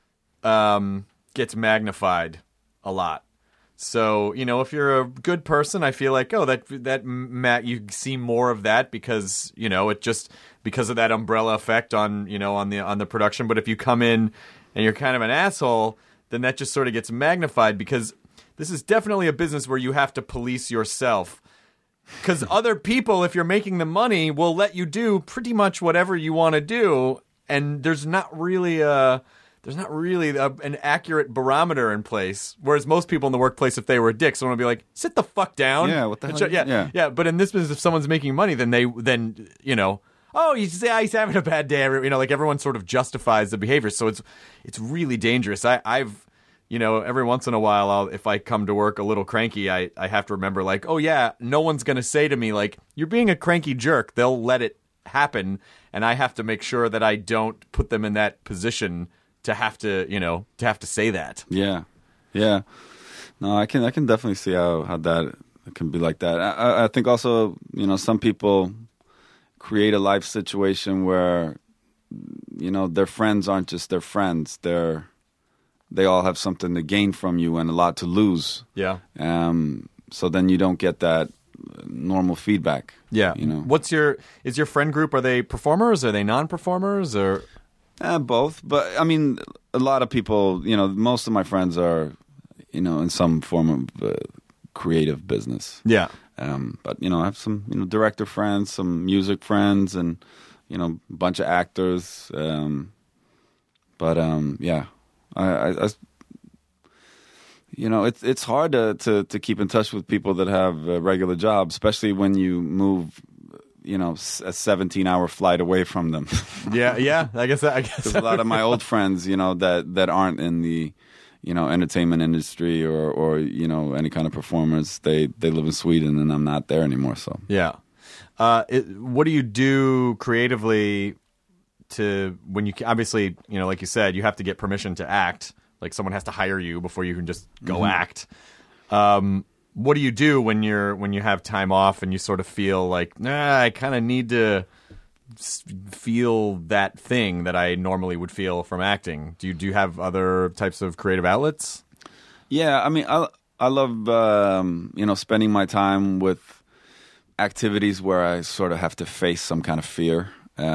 gets magnified a lot. So, if you're a good person, I feel like, you see more of that because, because of that umbrella effect on the production. But if you come in and you're kind of an asshole, then that just sort of gets magnified, because this is definitely a business where you have to police yourself. Because other people, if you're making the money, will let you do pretty much whatever you want to do, and there's not really an accurate barometer in place. Whereas most people in the workplace, if they were a dick, someone would be like, "Sit the fuck down." Yeah, what the hell? Yeah. But in this business, if someone's making money, then you say he's having a bad day. Everyone sort of justifies the behavior. So it's really dangerous. I've every once in a while, if I come to work a little cranky, I have to remember, like, oh yeah, no one's going to say to me, like, you're being a cranky jerk. They'll let it happen, and I have to make sure that I don't put them in that position to have to say that. Yeah. No, I can definitely see how that can be like that. I think also, some people create a life situation where, their friends aren't just their friends. They all have something to gain from you and a lot to lose. Yeah. So then you don't get that normal feedback. Yeah. Is your friend group, are they performers? Are they non-performers? Or both. But I mean, a lot of people, most of my friends are, in some form of creative business. Yeah. But I have some, director friends, some music friends, and a bunch of actors. Yeah. It's hard to keep in touch with people that have a regular jobs, especially when you move, a 17-hour flight away from them. Yeah. I guess. There's a lot of my old friends, that aren't in the, entertainment industry or any kind of performers. They live in Sweden, and I'm not there anymore. So yeah. What do you do creatively when you obviously, like you said, you have to get permission to act? Like, someone has to hire you before you can just go act. What do you do when you have time off and you sort of feel like, I kind of need to feel that thing that I normally would feel from acting? Do you have other types of creative outlets? Yeah, I mean, I love spending my time with activities where I sort of have to face some kind of fear.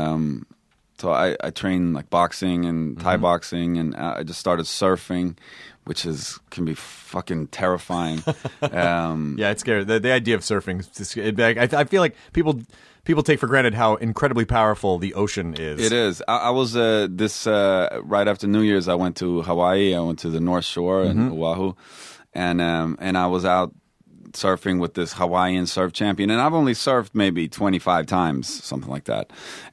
So I train like boxing and Thai boxing, and I just started surfing, which can be fucking terrifying. Yeah, it's scary. The idea of surfing, I feel like people take for granted how incredibly powerful the ocean is. It is. I was right after New Year's, I went to Hawaii. I went to the North Shore in Oahu, and I was out surfing with this Hawaiian surf champion, and I've only surfed maybe 25 times, something like that,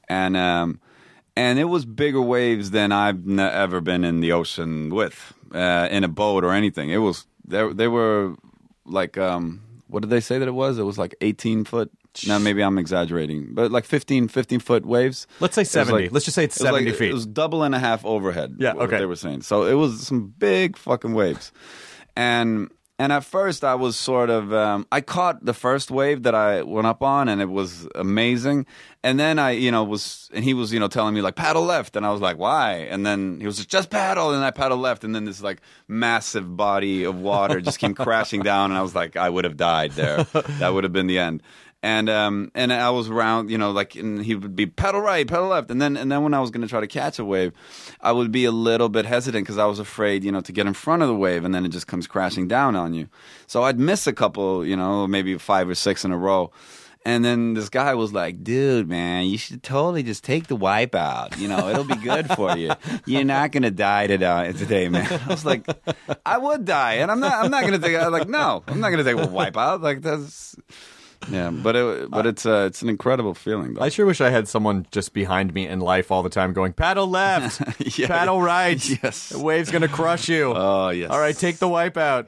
and it was bigger waves than I've ever been in the ocean with, in a boat or anything. It was they were like what did they say that it was? It was like 18 foot. Now maybe I'm exaggerating, but like 15 foot waves. Let's say 70. Let's just say it's 70 feet. It was double and a half overhead. Yeah, what okay. They were saying. So it was some big fucking waves, and at first I was sort of I caught the first wave that I went up on, and it was amazing. And then I he was telling me like, paddle left, and I was like, why? And then he was just paddle, and I paddled left, and then this like massive body of water just came crashing down, and I was like, I would have died there. That would have been the end. And I was around, and he would be paddle right, paddle left, and then when I was going to try to catch a wave, I would be a little bit hesitant because I was afraid, to get in front of the wave, and then it just comes crashing down on you. So I'd miss a couple, maybe 5 or 6 in a row, And then this guy was like, dude, man, you should totally just take the Wipeout. You know, it'll be good for you. You're not going to die today, man. I was like, I would die. And I'm not going to take it. I'm like, no, I'm not going to take a Wipeout. Like, that's... Yeah, but it's an incredible feeling, though. I sure wish I had someone just behind me in life all the time going, paddle left, paddle right. Yes. The wave's going to crush you. Oh, yes. All right, take the Wipeout.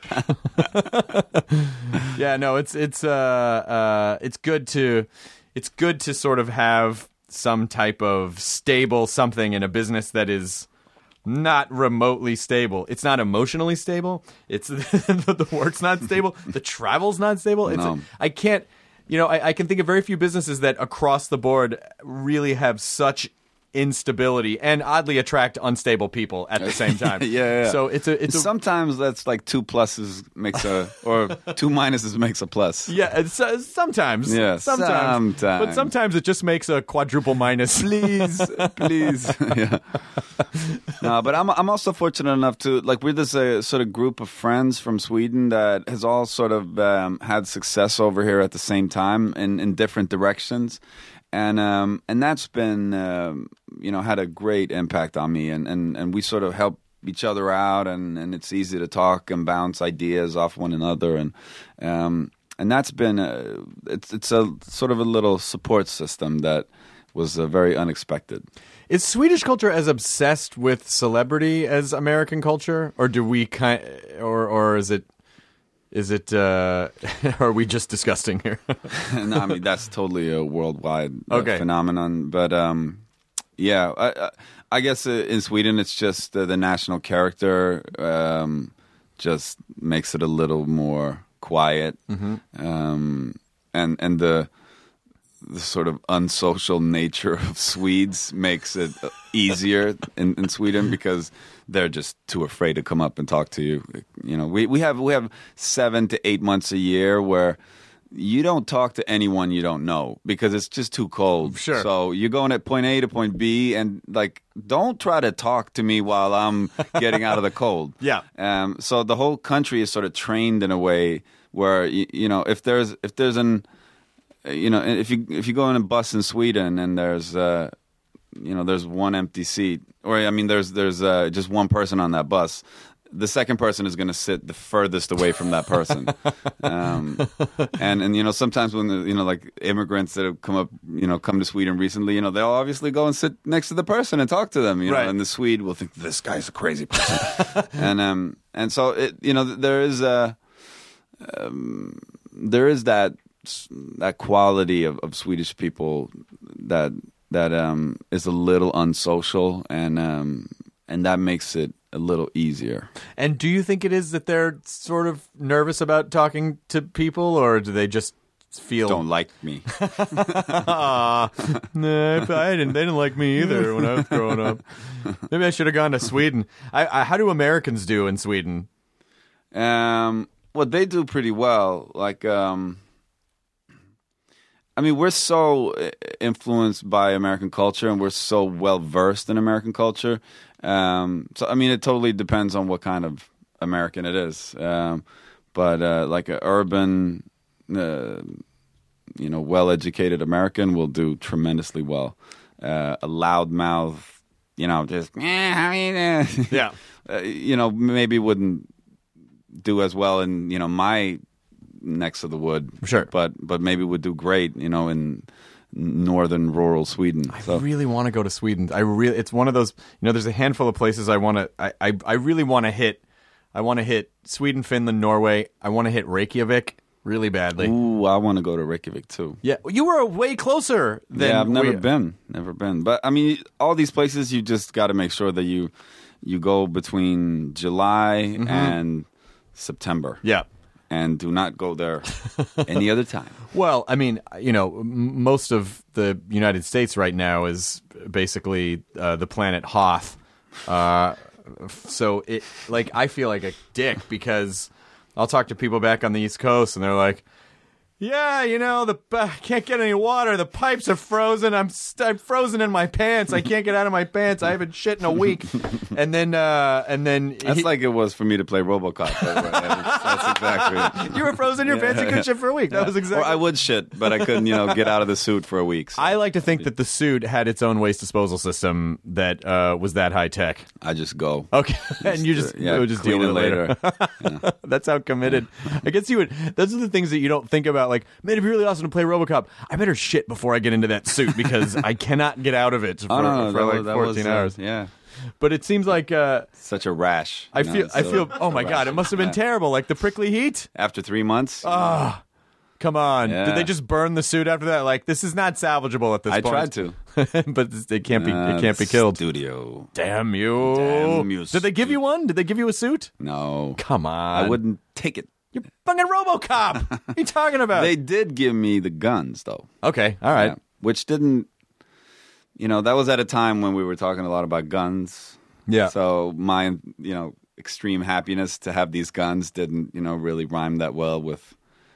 Yeah, no, it's good to sort of have some type of stable something in a business that is not remotely stable. It's not emotionally stable. It's the work's not stable. The travel's not stable. No. I can't. I can think of very few businesses that across the board really have such instability and oddly attract unstable people at the same time. Yeah. So it's sometimes that's like 2 pluses makes or 2 minuses makes a plus. Yeah, sometimes. Yeah, sometimes. But sometimes it just makes a quadruple minus. Please. Yeah. No, but I'm also fortunate enough to we're this sort of group of friends from Sweden that has all sort of had success over here at the same time in different directions. And that's been had a great impact on me, and we sort of help each other out, and it's easy to talk and bounce ideas off one another, and that's been it's a sort of a little support system that was very unexpected. Is Swedish culture as obsessed with celebrity as American culture, or do we or is it? Is it? Are we just disgusting here? No, I mean that's totally a worldwide phenomenon. But yeah, I guess in Sweden it's just the national character just makes it a little more quiet, and the sort of unsocial nature of Swedes makes it easier in Sweden because they're just too afraid to come up and talk to you. We have 7 to 8 months a year where you don't talk to anyone you don't know because it's just too cold. Sure. So you're going at point A to point B, and don't try to talk to me while I'm getting out of the cold. Yeah. So the whole country is sort of trained in a way where if there's an if you go in a bus in Sweden and there's one empty seat, or there's just one person on that bus, the second person is going to sit the furthest away from that person. And sometimes when immigrants that have come to Sweden recently, they'll obviously go and sit next to the person and talk to them, right. And the Swede will think this guy's a crazy person. and so there is that quality of Swedish people that is a little unsocial, and that makes it a little easier. And do you think it is that they're sort of nervous about talking to people, or do they just feel don't like me? No, they didn't like me either when I was growing up. Maybe I should have gone to Sweden. How do Americans do in Sweden? Well, they do pretty well. We're so influenced by American culture, and we're so well versed in American culture. It totally depends on what kind of American it is. But like an urban, well-educated American will do tremendously well. A loudmouth, just how you doing? Yeah, maybe wouldn't do as well in my next to the wood, sure, but maybe would do great, in northern rural Sweden. I really want to go to Sweden. It's one of those. There's a handful of places I want to. I really want to hit. I want to hit Sweden, Finland, Norway. I want to hit Reykjavik really badly. Ooh, I want to go to Reykjavik too. Yeah, you were way closer than. Yeah, I've never been. But all these places you just got to make sure that you go between July and September. Yeah. And do not go there any other time. Well, most of the United States right now is basically the planet Hoth. So I feel like a dick because I'll talk to people back on the East Coast and they're like, Yeah, can't get any water. The pipes are frozen. I'm frozen in my pants. I can't get out of my pants. I haven't shit in a week. And then that's like it was for me to play RoboCop. That's exactly it. You were frozen in your pants. You couldn't shit for a week. That was exactly. Or I would shit, but I couldn't, get out of the suit for a week. So. I like to think that the suit had its own waste disposal system that was that high tech. I just go. Okay, and you just would just deal with it later. Yeah. That's how committed. I guess you would. Those are the things that you don't think about. Like, man, it'd be really awesome to play RoboCop. I better shit before I get into that suit because I cannot get out of it for like 14 hours. Yeah. But it seems like such a rash. I feel. Oh my god, it must have been terrible. Like the prickly heat after 3 months. Ah, come on. Yeah. Did they just burn the suit after that? Like this is not salvageable at this point. I tried to, but it can't be. It can't be killed. Studio. Damn you. Did they give you one? Did they give you a suit? No. Come on. I wouldn't take it. You're fucking RoboCop. What are you talking about? They did give me the guns, though. Okay, all right. Yeah, which didn't, that was at a time when we were talking a lot about guns. Yeah. So my, extreme happiness to have these guns didn't, really rhyme that well with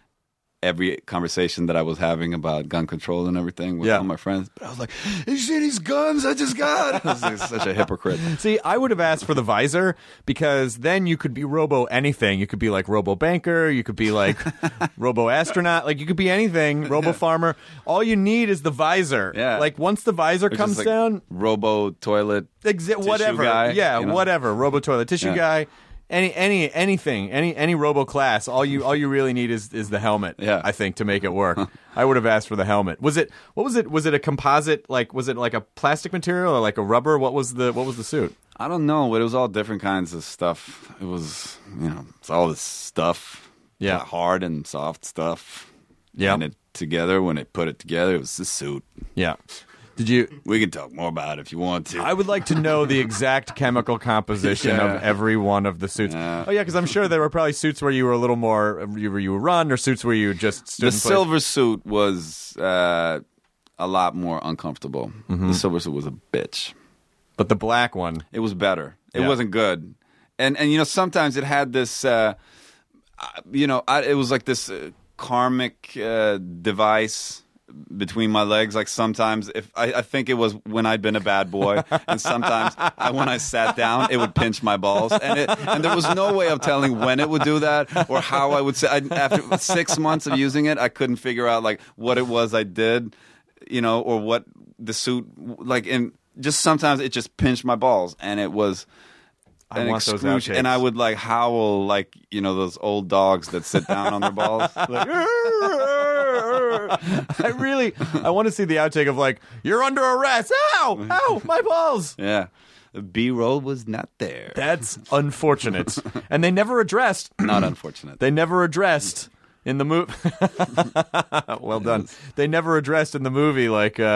every conversation that I was having about gun control and everything with all my friends. But I was like, you see these guns I just got? I was like, such a hypocrite. See, I would have asked for the visor because then you could be Robo anything. You could be like Robo Banker. You could be like Robo Astronaut. Like you could be anything. Robo Farmer. All you need is the visor. Yeah. Like once the visor comes down. Robo Toilet. Whatever. Guy, yeah, whatever. Robo Toilet Tissue Guy. Anything, any Robo class, all you really need is the helmet. Yeah. I think to make it work. I would have asked for the helmet. Was it a composite? Like was it like a plastic material or like a rubber? What was the suit? I don't know, but it was all different kinds of stuff. It was it's all this stuff. Yeah, hard and soft stuff. Yeah, and when it put it together, it was the suit. Yeah. We can talk more about it if you want to. I would like to know the exact chemical composition of every one of the suits. Yeah. Oh yeah, because I'm sure there were probably suits where you were a little more you were run, or suits where you just stood The silver suit was a lot more uncomfortable. Mm-hmm. The silver suit was a bitch, but the black one, it was better. It wasn't good, and sometimes it had this. It was like this karmic device between my legs. Like sometimes if I think it was when I'd been a bad boy, and sometimes when I sat down it would pinch my balls, and there was no way of telling when it would do that or how I would say. After 6 months of using it, I couldn't figure out like what it was I did, or what the suit like. And just sometimes it just pinched my balls, and it was I want those outtakes. And I would like howl like those old dogs that sit down on their balls. Like, I want to see the outtake of like, you're under arrest. Ow, my balls. Yeah. The B-roll was not there. That's unfortunate. And they never addressed. Not unfortunate. They never addressed in the movie. Well done. They never addressed in the movie like, he's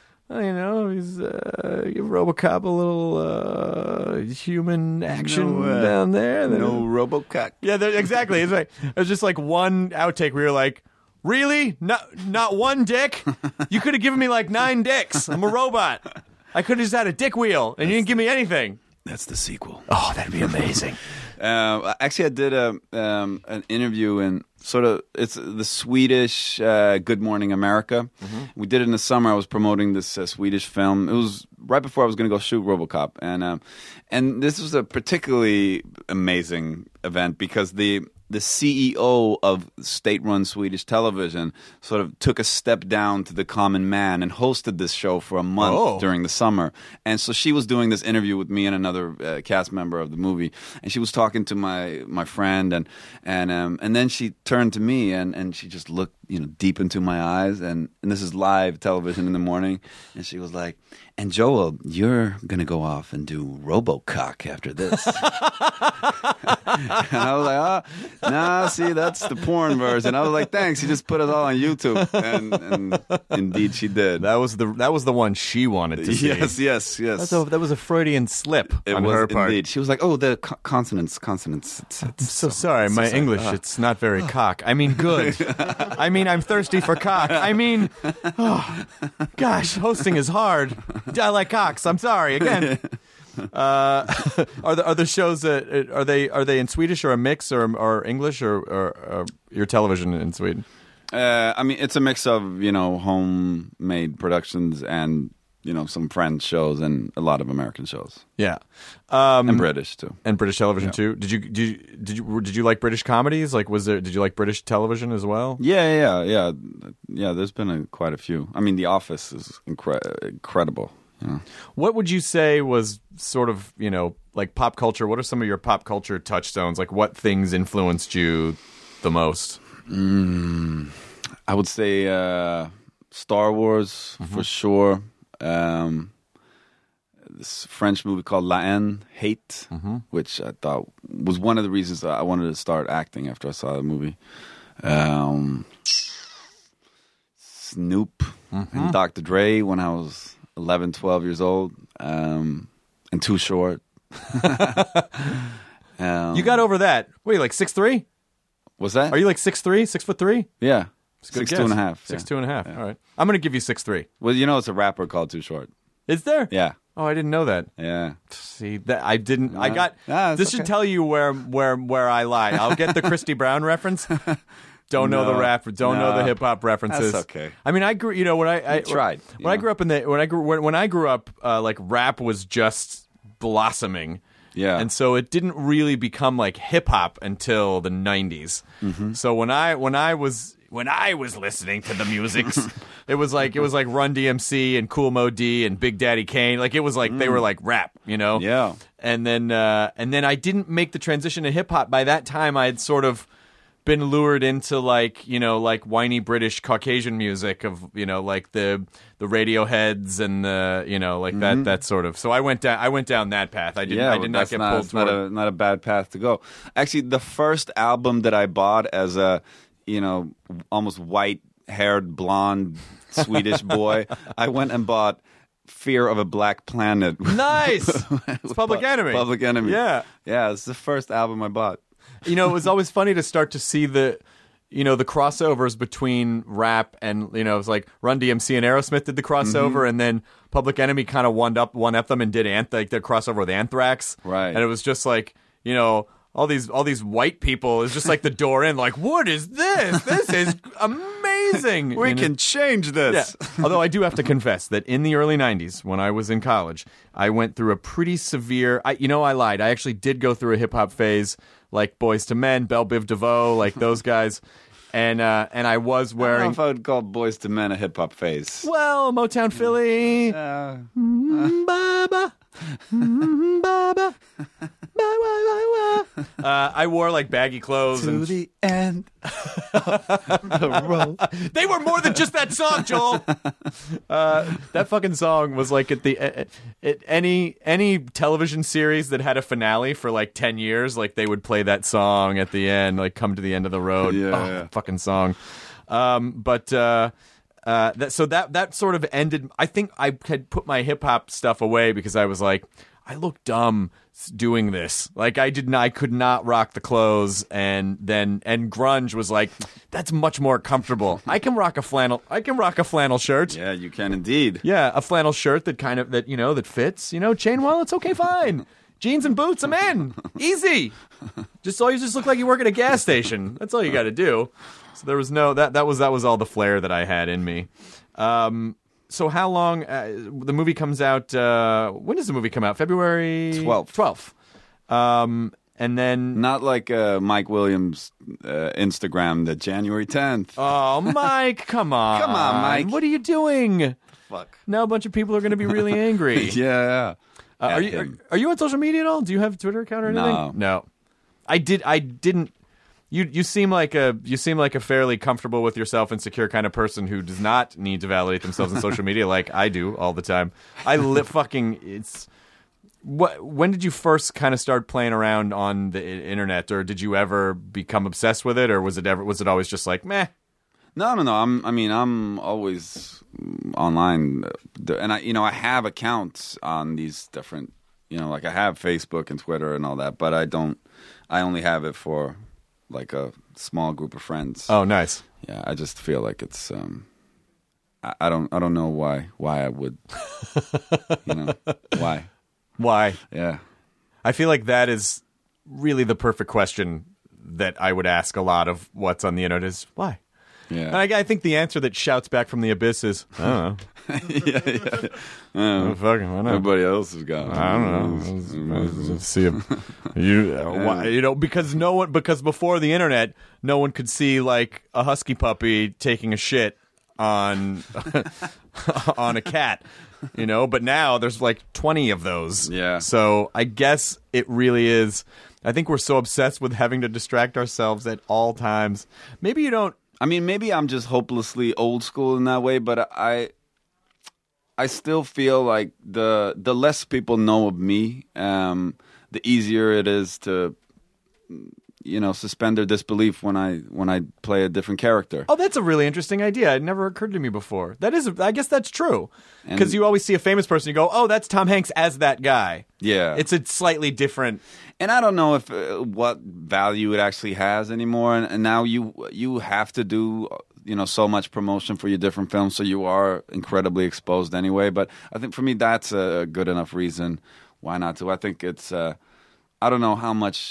give RoboCop a little human action down there. No RoboCop. Yeah, exactly. It's like there's just like one outtake where you're like, really? Not one dick? You could have given me like 9 dicks. I'm a robot. I could have just had a dick wheel, and you didn't give me anything. That's the sequel. Oh, that'd be amazing. Actually, I did an interview in it's the Swedish Good Morning America. Mm-hmm. We did it in the summer. I was promoting this Swedish film. It was right before I was going to go shoot RoboCop, and this was a particularly amazing event because the CEO of state-run Swedish television sort of took a step down to the common man and hosted this show for a month during the summer. And so she was doing this interview with me and another cast member of the movie, and she was talking to my friend, and then she turned to me and she just looked deep into my eyes, and this is live television in the morning, and she was like, "And Joel, you're gonna go off and do RoboCop after this." And I was like, nah, see, that's the porn version. I was like, thanks, you just put it all on YouTube, and indeed she did. That was the one she wanted to see. Yes. That was a Freudian slip on her part. Indeed. She was like, "Oh, the consonants." I'm so sorry, my English, it's not very cock. I mean, good. I mean, I'm thirsty for cock. I mean, gosh, hosting is hard. I like cocks. I'm sorry again. Are the shows are they in Swedish or a mix or English or your television in Sweden? I mean, it's a mix of, homemade productions and, some French shows and a lot of American shows. Yeah. And British too. And British television too. Did you like British comedies? Like, did you like British television as well? Yeah. There's been quite a few. I mean, The Office is incredible. What would you say was sort of, like pop culture? What are some of your pop culture touchstones? Like, what things influenced you the most? I would say Star Wars for sure. This French movie called La Haine, Hate, which I thought was one of the reasons that I wanted to start acting after I saw the movie. Snoop and Dr. Dre when I was 11, 12 years old, and Too Short. You got over that. Wait, like 6'3"? What's that? Are you like 6'3", 6'3"? Yeah. It's a good 6'2.5". 6'2.5". Yeah. All right. I'm going to give you 6'3". Well, it's a rapper called Too Short. Is there? Yeah. Oh, I didn't know that. Yeah. See, that I didn't. No. I got. This should tell you where I lie. I'll get the Christy Brown reference. Don't know the rap. Don't know the hip hop references. That's okay. I mean, I grew. When I tried. When I grew up when I grew up, like rap was just blossoming. Yeah. And so it didn't really become like hip hop until the 90s. So when I was listening to the musics, it was like Run DMC and Kool Moe Dee and Big Daddy Kane. Like it was like they were like rap, Yeah. And then I didn't make the transition to hip hop. By that time, I had sort of been lured into like whiny British Caucasian music of like the Radioheads and the that sort of. So I went down that path. I did not get pulled toward. Not a bad path to go. Actually, the first album that I bought as a almost white-haired blonde Swedish boy, I went and bought Fear of a Black Planet. Nice. It's Public Enemy. Public Enemy. Yeah. Yeah, it's the first album I bought. It was always funny to start to see the crossovers between rap and, it was like Run DMC and Aerosmith did the crossover, and then Public Enemy kind of one up them and did their crossover with Anthrax. Right. And it was just like, all these white people is just like the door in, like, what is this? This is amazing. We can change this. Yeah. Although I do have to confess that in the early 90s, when I was in college, I went through a pretty severe, I lied. I actually did go through a hip hop phase, like Boyz II Men, Belle Biv DeVoe, like those guys. And I was wearing. I don't know if I would call Boyz II Men a hip hop phase. Well, Motown Philly. Baba. Baba. I wore like baggy clothes to the end of the road. They were more than just that song, Joel. That fucking song was like at any television series that had a finale for like 10 years, like they would play that song at the end, like Come to the End of the Road. Yeah. Fucking song. That sort of ended. I think I had put my hip hop stuff away because I was like, I look dumb doing this. Like I could not rock the clothes, and grunge was like, that's much more comfortable. I can rock a flannel shirt. Yeah, you can indeed. Yeah, a flannel shirt that fits. Chain wallets, okay, fine. Jeans and boots, I'm in. Easy. You just look like you work at a gas station. That's all you got to do. So there was that was all the flair that I had in me. So how long? The movie comes out. When does the movie come out? February 12th. And then not like Mike Williams' Instagram, the January 10th. Oh, Mike, come on, Mike. What are you doing? Fuck. Now a bunch of people are going to be really angry. Yeah. Are you on social media at all? Do you have a Twitter account or anything? No. I didn't. You seem like a fairly comfortable with yourself and secure kind of person who does not need to validate themselves on social media like I do all the time. When did you first kind of start playing around on the internet, or did you ever become obsessed with it, or was it always just like meh? No. I'm always online, and I have accounts on these different, like I have Facebook and Twitter and all that, but I only have it for like a small group of friends. Oh, nice. Yeah, I just feel like it's I don't know why I would why. Yeah, I feel like that is really the perfect question that I would ask a lot of what's on the internet is why. Yeah. And I think the answer that shouts back from the abyss is, I don't know. yeah. Fucking, I don't know. Everybody else has got. I don't know. Let's see if because before the internet, no one could see like a husky puppy taking a shit on on a cat, but now there's like 20 of those. Yeah. So I guess it really is. I think we're so obsessed with having to distract ourselves at all times. Maybe you don't. I mean, maybe I'm just hopelessly old school in that way, but I still feel like the less people know of me, the easier it is to suspend their disbelief when I play a different character. Oh, that's a really interesting idea. It never occurred to me before. I guess that's true. Because you always see a famous person, you go, oh, that's Tom Hanks as that guy. Yeah. It's a slightly different... And I don't know if what value it actually has anymore. And now you have to do so much promotion for your different films, so you are incredibly exposed anyway. But I think for me that's a good enough reason why not to. I think it's I don't know how much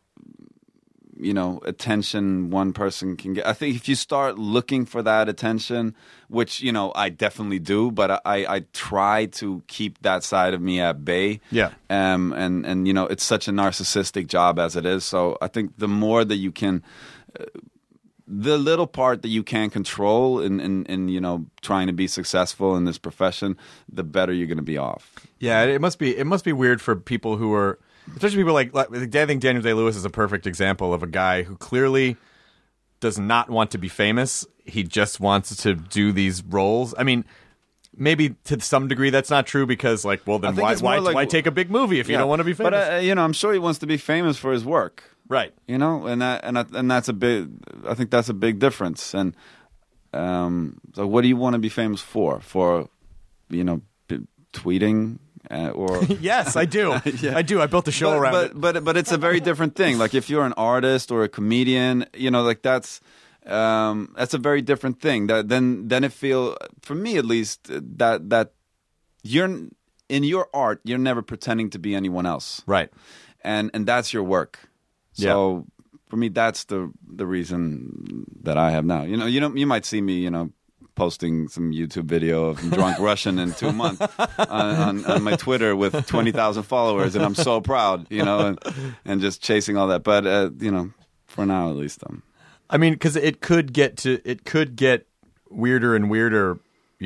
attention one person can get. I think if you start looking for that attention, which I definitely do, but I try to keep that side of me at bay. Yeah. And it's such a narcissistic job as it is. So I think the more that you can, the little part that you can control in trying to be successful in this profession, the better you're going to be off. Yeah, it must be weird for people who are. Especially people like I think Daniel Day-Lewis is a perfect example of a guy who clearly does not want to be famous. He just wants to do these roles. I mean, maybe to some degree that's not true because, then why take a big movie if you don't want to be famous? But I'm sure he wants to be famous for his work, right? And that's a big. I think that's a big difference. And so, what do you want to be famous for? For tweeting. Or yes, I do. Yeah. I do. I built a show around it. But it's a very different thing. Like if you're an artist or a comedian, that's a very different thing. Then it feel, for me at least, that you're in your art, you're never pretending to be anyone else, right? And that's your work. So for me, that's the reason that I have now. You might see me, posting some YouTube video of drunk Russian in 2 months on my Twitter with 20,000 followers, and I'm so proud, and just chasing all that. But for now at least, I mean, because it could get weirder and weirder,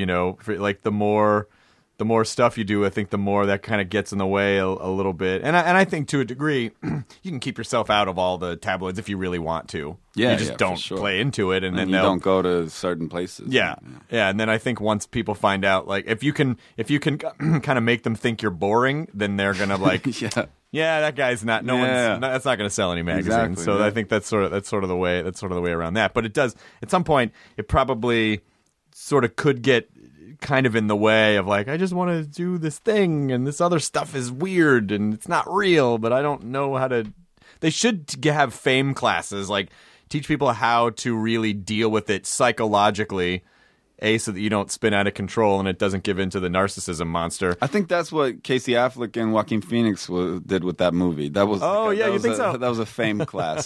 the more stuff you do, I think the more that kind of gets in the way a little bit. And I think to a degree, you can keep yourself out of all the tabloids if you really want to. Yeah, you just don't play into it, and then you don't go to certain places. Yeah. And then I think once people find out, like if you can kind of make them think you're boring, then they're gonna yeah, that guy's not. That's not going to sell any magazines. Exactly, so I think that's sort of the way around that. But it does at some point. It probably sort of could get kind of in the way of like, I just want to do this thing and this other stuff is weird and it's not real, but I don't know how to. They should have fame classes, like teach people how to really deal with it psychologically, so that you don't spin out of control and it doesn't give into the narcissism monster. I think that's what Casey Affleck and Joaquin Phoenix did with that movie. That was you think so? That was a fame class.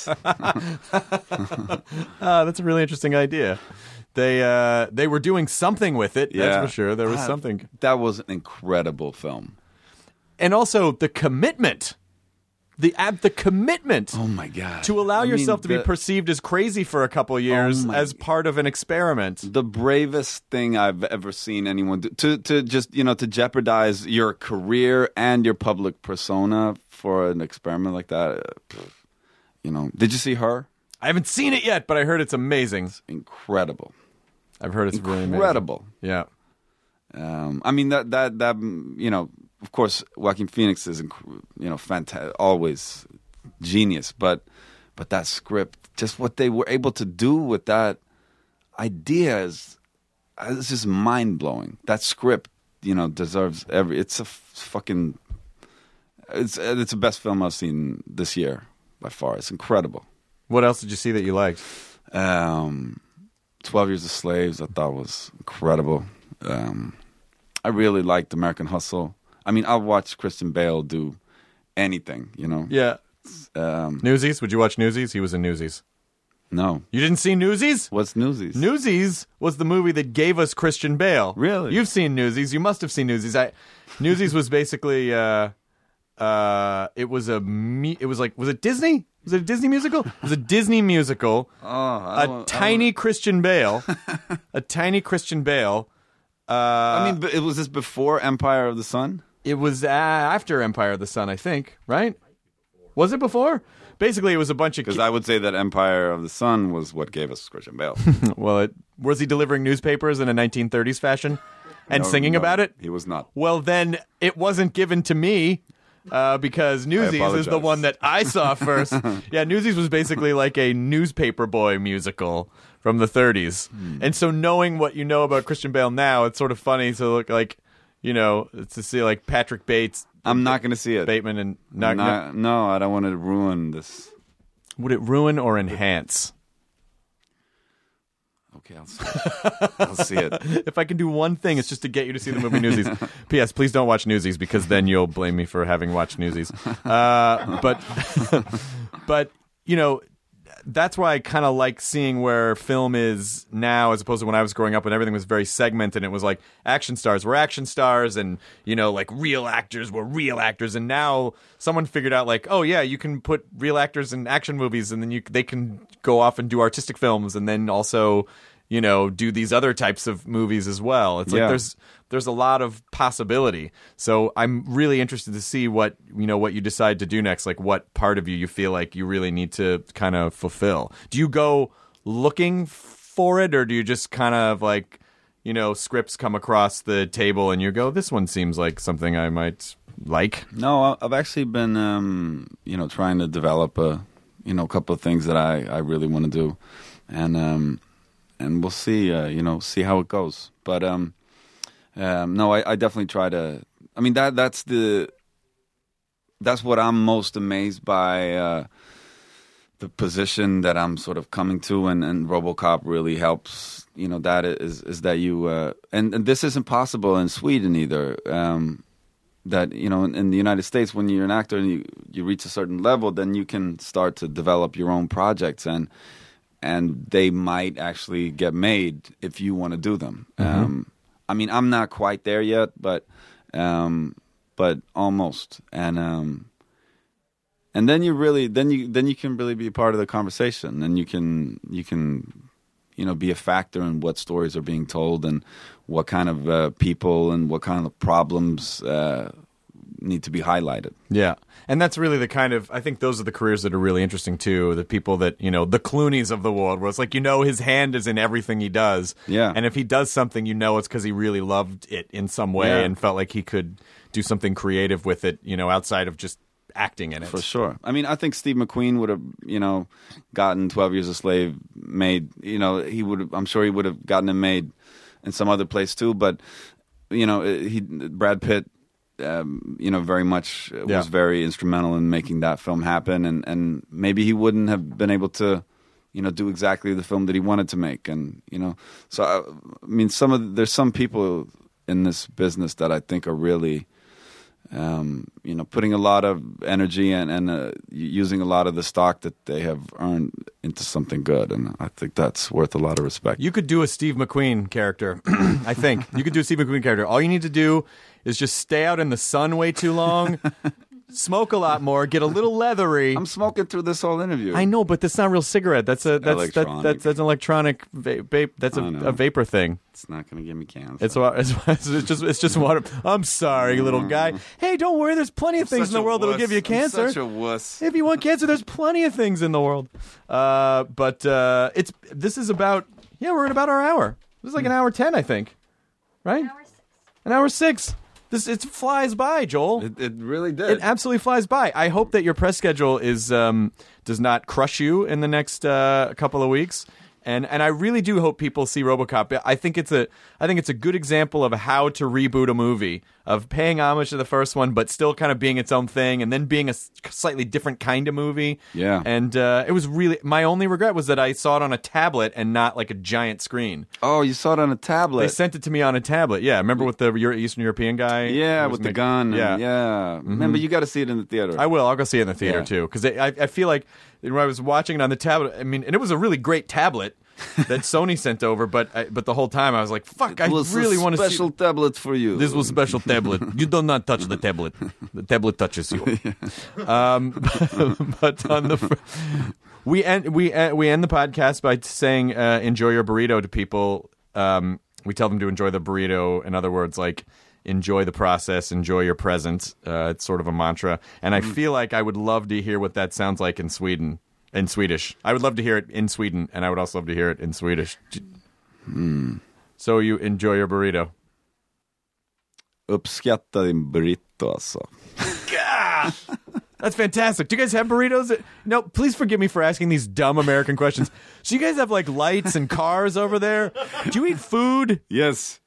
That's a really interesting idea. They were doing something with it, that's for sure. There was something. That was an incredible film. And also the commitment. The commitment. Oh my God! To allow yourself to be perceived as crazy for a couple of years as part of an experiment. The bravest thing I've ever seen anyone do to just to jeopardize your career and your public persona for an experiment like that. Did you see Her? I haven't seen it yet, but I heard it's amazing. It's incredible. I've heard it's really amazing. Incredible. Yeah. I mean that of course, Joaquin Phoenix is, fantastic, always genius. But that script, just what they were able to do with that idea is just mind blowing. That script, deserves it's a fucking. It's the best film I've seen this year by far. It's incredible. What else did you see that you liked? 12 Years a Slave, I thought was incredible. I really liked American Hustle. I mean, I'll watch Christian Bale do anything, Yeah. Newsies? Would you watch Newsies? He was in Newsies. No. You didn't see Newsies? What's Newsies? Newsies was the movie that gave us Christian Bale. Really? You've seen Newsies. You must have seen Newsies. Newsies was basically was it Disney? Was it a Disney musical? It was a Disney musical. A tiny Christian Bale. A tiny Christian Bale. But it was this before Empire of the Sun? It was after Empire of the Sun, I think, right? Was it before? Basically, it was a bunch of... Because I would say that Empire of the Sun was what gave us Christian Bale. Well, was he delivering newspapers in a 1930s fashion and singing about it? He was not. Well, then it wasn't given to me because Newsies is the one that I saw first. Yeah, Newsies was basically like a newspaper boy musical from the 30s. And so knowing what you know about Christian Bale now, it's sort of funny to look like, to see like Patrick Bates... I'm not going to see it. Bateman and... No, I don't want to ruin this. Would it ruin or enhance? Okay, I'll see it. If I can do one thing, it's just to get you to see the movie Newsies. P.S. Please don't watch Newsies because then you'll blame me for having watched Newsies. But that's why I kind of like seeing where film is now as opposed to when I was growing up when everything was very segmented. It was like action stars were action stars and, like real actors were real actors. And now someone figured out like, oh, yeah, you can put real actors in action movies and then they can go off and do artistic films and then also, do these other types of movies as well. It's like there's a lot of possibility. So I'm really interested to see what you decide to do next, like what part of you feel like you really need to kind of fulfill. Do you go looking for it or do you just kind of like, scripts come across the table and you go, this one seems like something I might like? No, I've actually been, trying to develop a couple of things that I really want to do. And we'll see, see how it goes. But, no, I definitely try to. I mean, that's what I'm most amazed by. The position that I'm sort of coming to, and RoboCop really helps. That is that you and this isn't possible in Sweden either. That in the United States, when you're an actor and you reach a certain level, then you can start to develop your own projects and they might actually get made if you want to do them. Mm-hmm. I mean, I'm not quite there yet, but almost. And then you can really be a part of the conversation, and you can be a factor in what stories are being told and what kind of people and what kind of problems need to be highlighted. Yeah. And that's really the kind of, I think those are the careers that are really interesting too. The people that, the Clooney's of the world, where it's like, his hand is in everything he does. Yeah. And if he does something, it's because he really loved it in some way and felt like he could do something creative with it, outside of just acting in it. For sure. I mean, I think Steve McQueen would have, gotten 12 Years a Slave made, I'm sure he would have gotten it made in some other place too. But, Brad Pitt, very much was very instrumental in making that film happen, and maybe he wouldn't have been able to, do exactly the film that he wanted to make, and so I mean, there's some people in this business that I think are really, putting a lot of energy and using a lot of the stock that they have earned into something good, and I think that's worth a lot of respect. You could do a Steve McQueen character. I think you could do a Steve McQueen character. All you need to do is just stay out in the sun way too long, smoke a lot more, get a little leathery. I'm smoking through this whole interview. I know, but that's not a real cigarette. That's an electronic vape. That's a vapor thing. It's not going to give me cancer. It's just water. I'm sorry, little guy. Hey, don't worry. There's plenty of things in the world that'll give you cancer. I'm such a wuss. If you want cancer, there's plenty of things in the world. But this is about we're at about our hour. This is like an hour 10, I think. Right? An hour 6. It flies by, Joel. It really did. It absolutely flies by. I hope that your press schedule does not crush you in the next couple of weeks. And I really do hope people see RoboCop. I think it's a good example of how to reboot a movie, of paying homage to the first one, but still kind of being its own thing, and then being a slightly different kind of movie. Yeah. And it was really, my only regret was that I saw it on a tablet and not like a giant screen. Oh, you saw it on a tablet? They sent it to me on a tablet. Yeah, remember with the Eastern European guy? Yeah, with the gun. Yeah. Mm-hmm. Remember, you got to see it in the theater. I will. I'll go see it in the theater too, because I feel like when I was watching it on the tablet, I mean, and it was a really great tablet that Sony sent over, but the whole time I was like, "Fuck, I really want to see." Special tablet for you. This was a special tablet. You do not touch the tablet. The tablet touches you. But on the we end the podcast by saying "enjoy your burrito" to people. We tell them to enjoy the burrito. In other words, like, enjoy the process, enjoy your present. It's sort of a mantra. And I feel like I would love to hear what that sounds like in Swedish. I would love to hear it in Sweden, and I would also love to hear it in Swedish. So you enjoy your burrito. Uppskatta din burrito, alltså. That's fantastic. Do you guys have burritos? No, please forgive me for asking these dumb American questions. So you guys have, like, lights and cars over there? Do you eat food? Yes.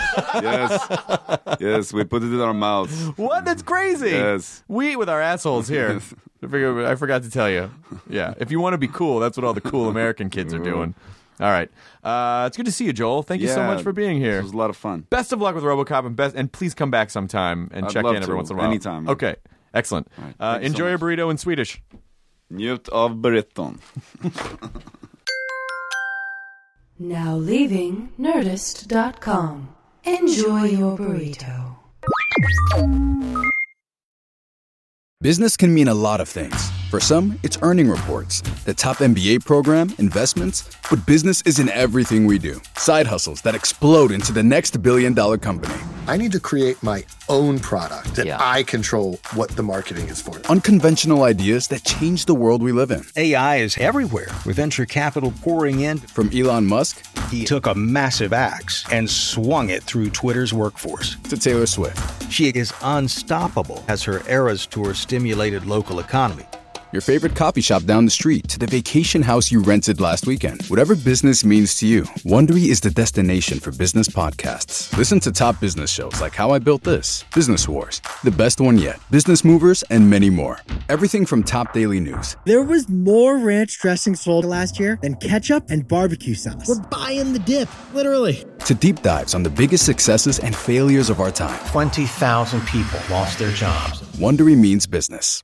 Yes, we put it in our mouths. What? That's crazy. Yes. We eat with our assholes here. I forgot to tell you. Yeah, if you want to be cool, that's what all the cool American kids are doing. All right. It's good to see you, Joel. Thank you so much for being here. It was a lot of fun. Best of luck with RoboCop, and please come back sometime and check in every once in a while. Anytime. Okay. Excellent. Right, enjoy your burrito in Swedish. Njut av burriton. Now leaving Nerdist.com. Enjoy your burrito. Business can mean a lot of things. For some, it's earning reports, the top MBA program, investments, but business isn't everything we do. Side hustles that explode into the next billion-dollar company. I need to create my own product that I control what the marketing is for. Unconventional ideas that change the world we live in. AI is everywhere, with venture capital pouring in. From Elon Musk, he took a massive axe and swung it through Twitter's workforce. To Taylor Swift. She is unstoppable as her Eras Tour stimulated local economy. Your favorite coffee shop down the street to the vacation house you rented last weekend. Whatever business means to you, Wondery is the destination for business podcasts. Listen to top business shows like How I Built This, Business Wars, The Best One Yet, Business Movers, and many more. Everything from top daily news. There was more ranch dressing sold last year than ketchup and barbecue sauce. We're buying the dip, literally. To deep dives on the biggest successes and failures of our time. 20,000 people lost their jobs. Wondery means business.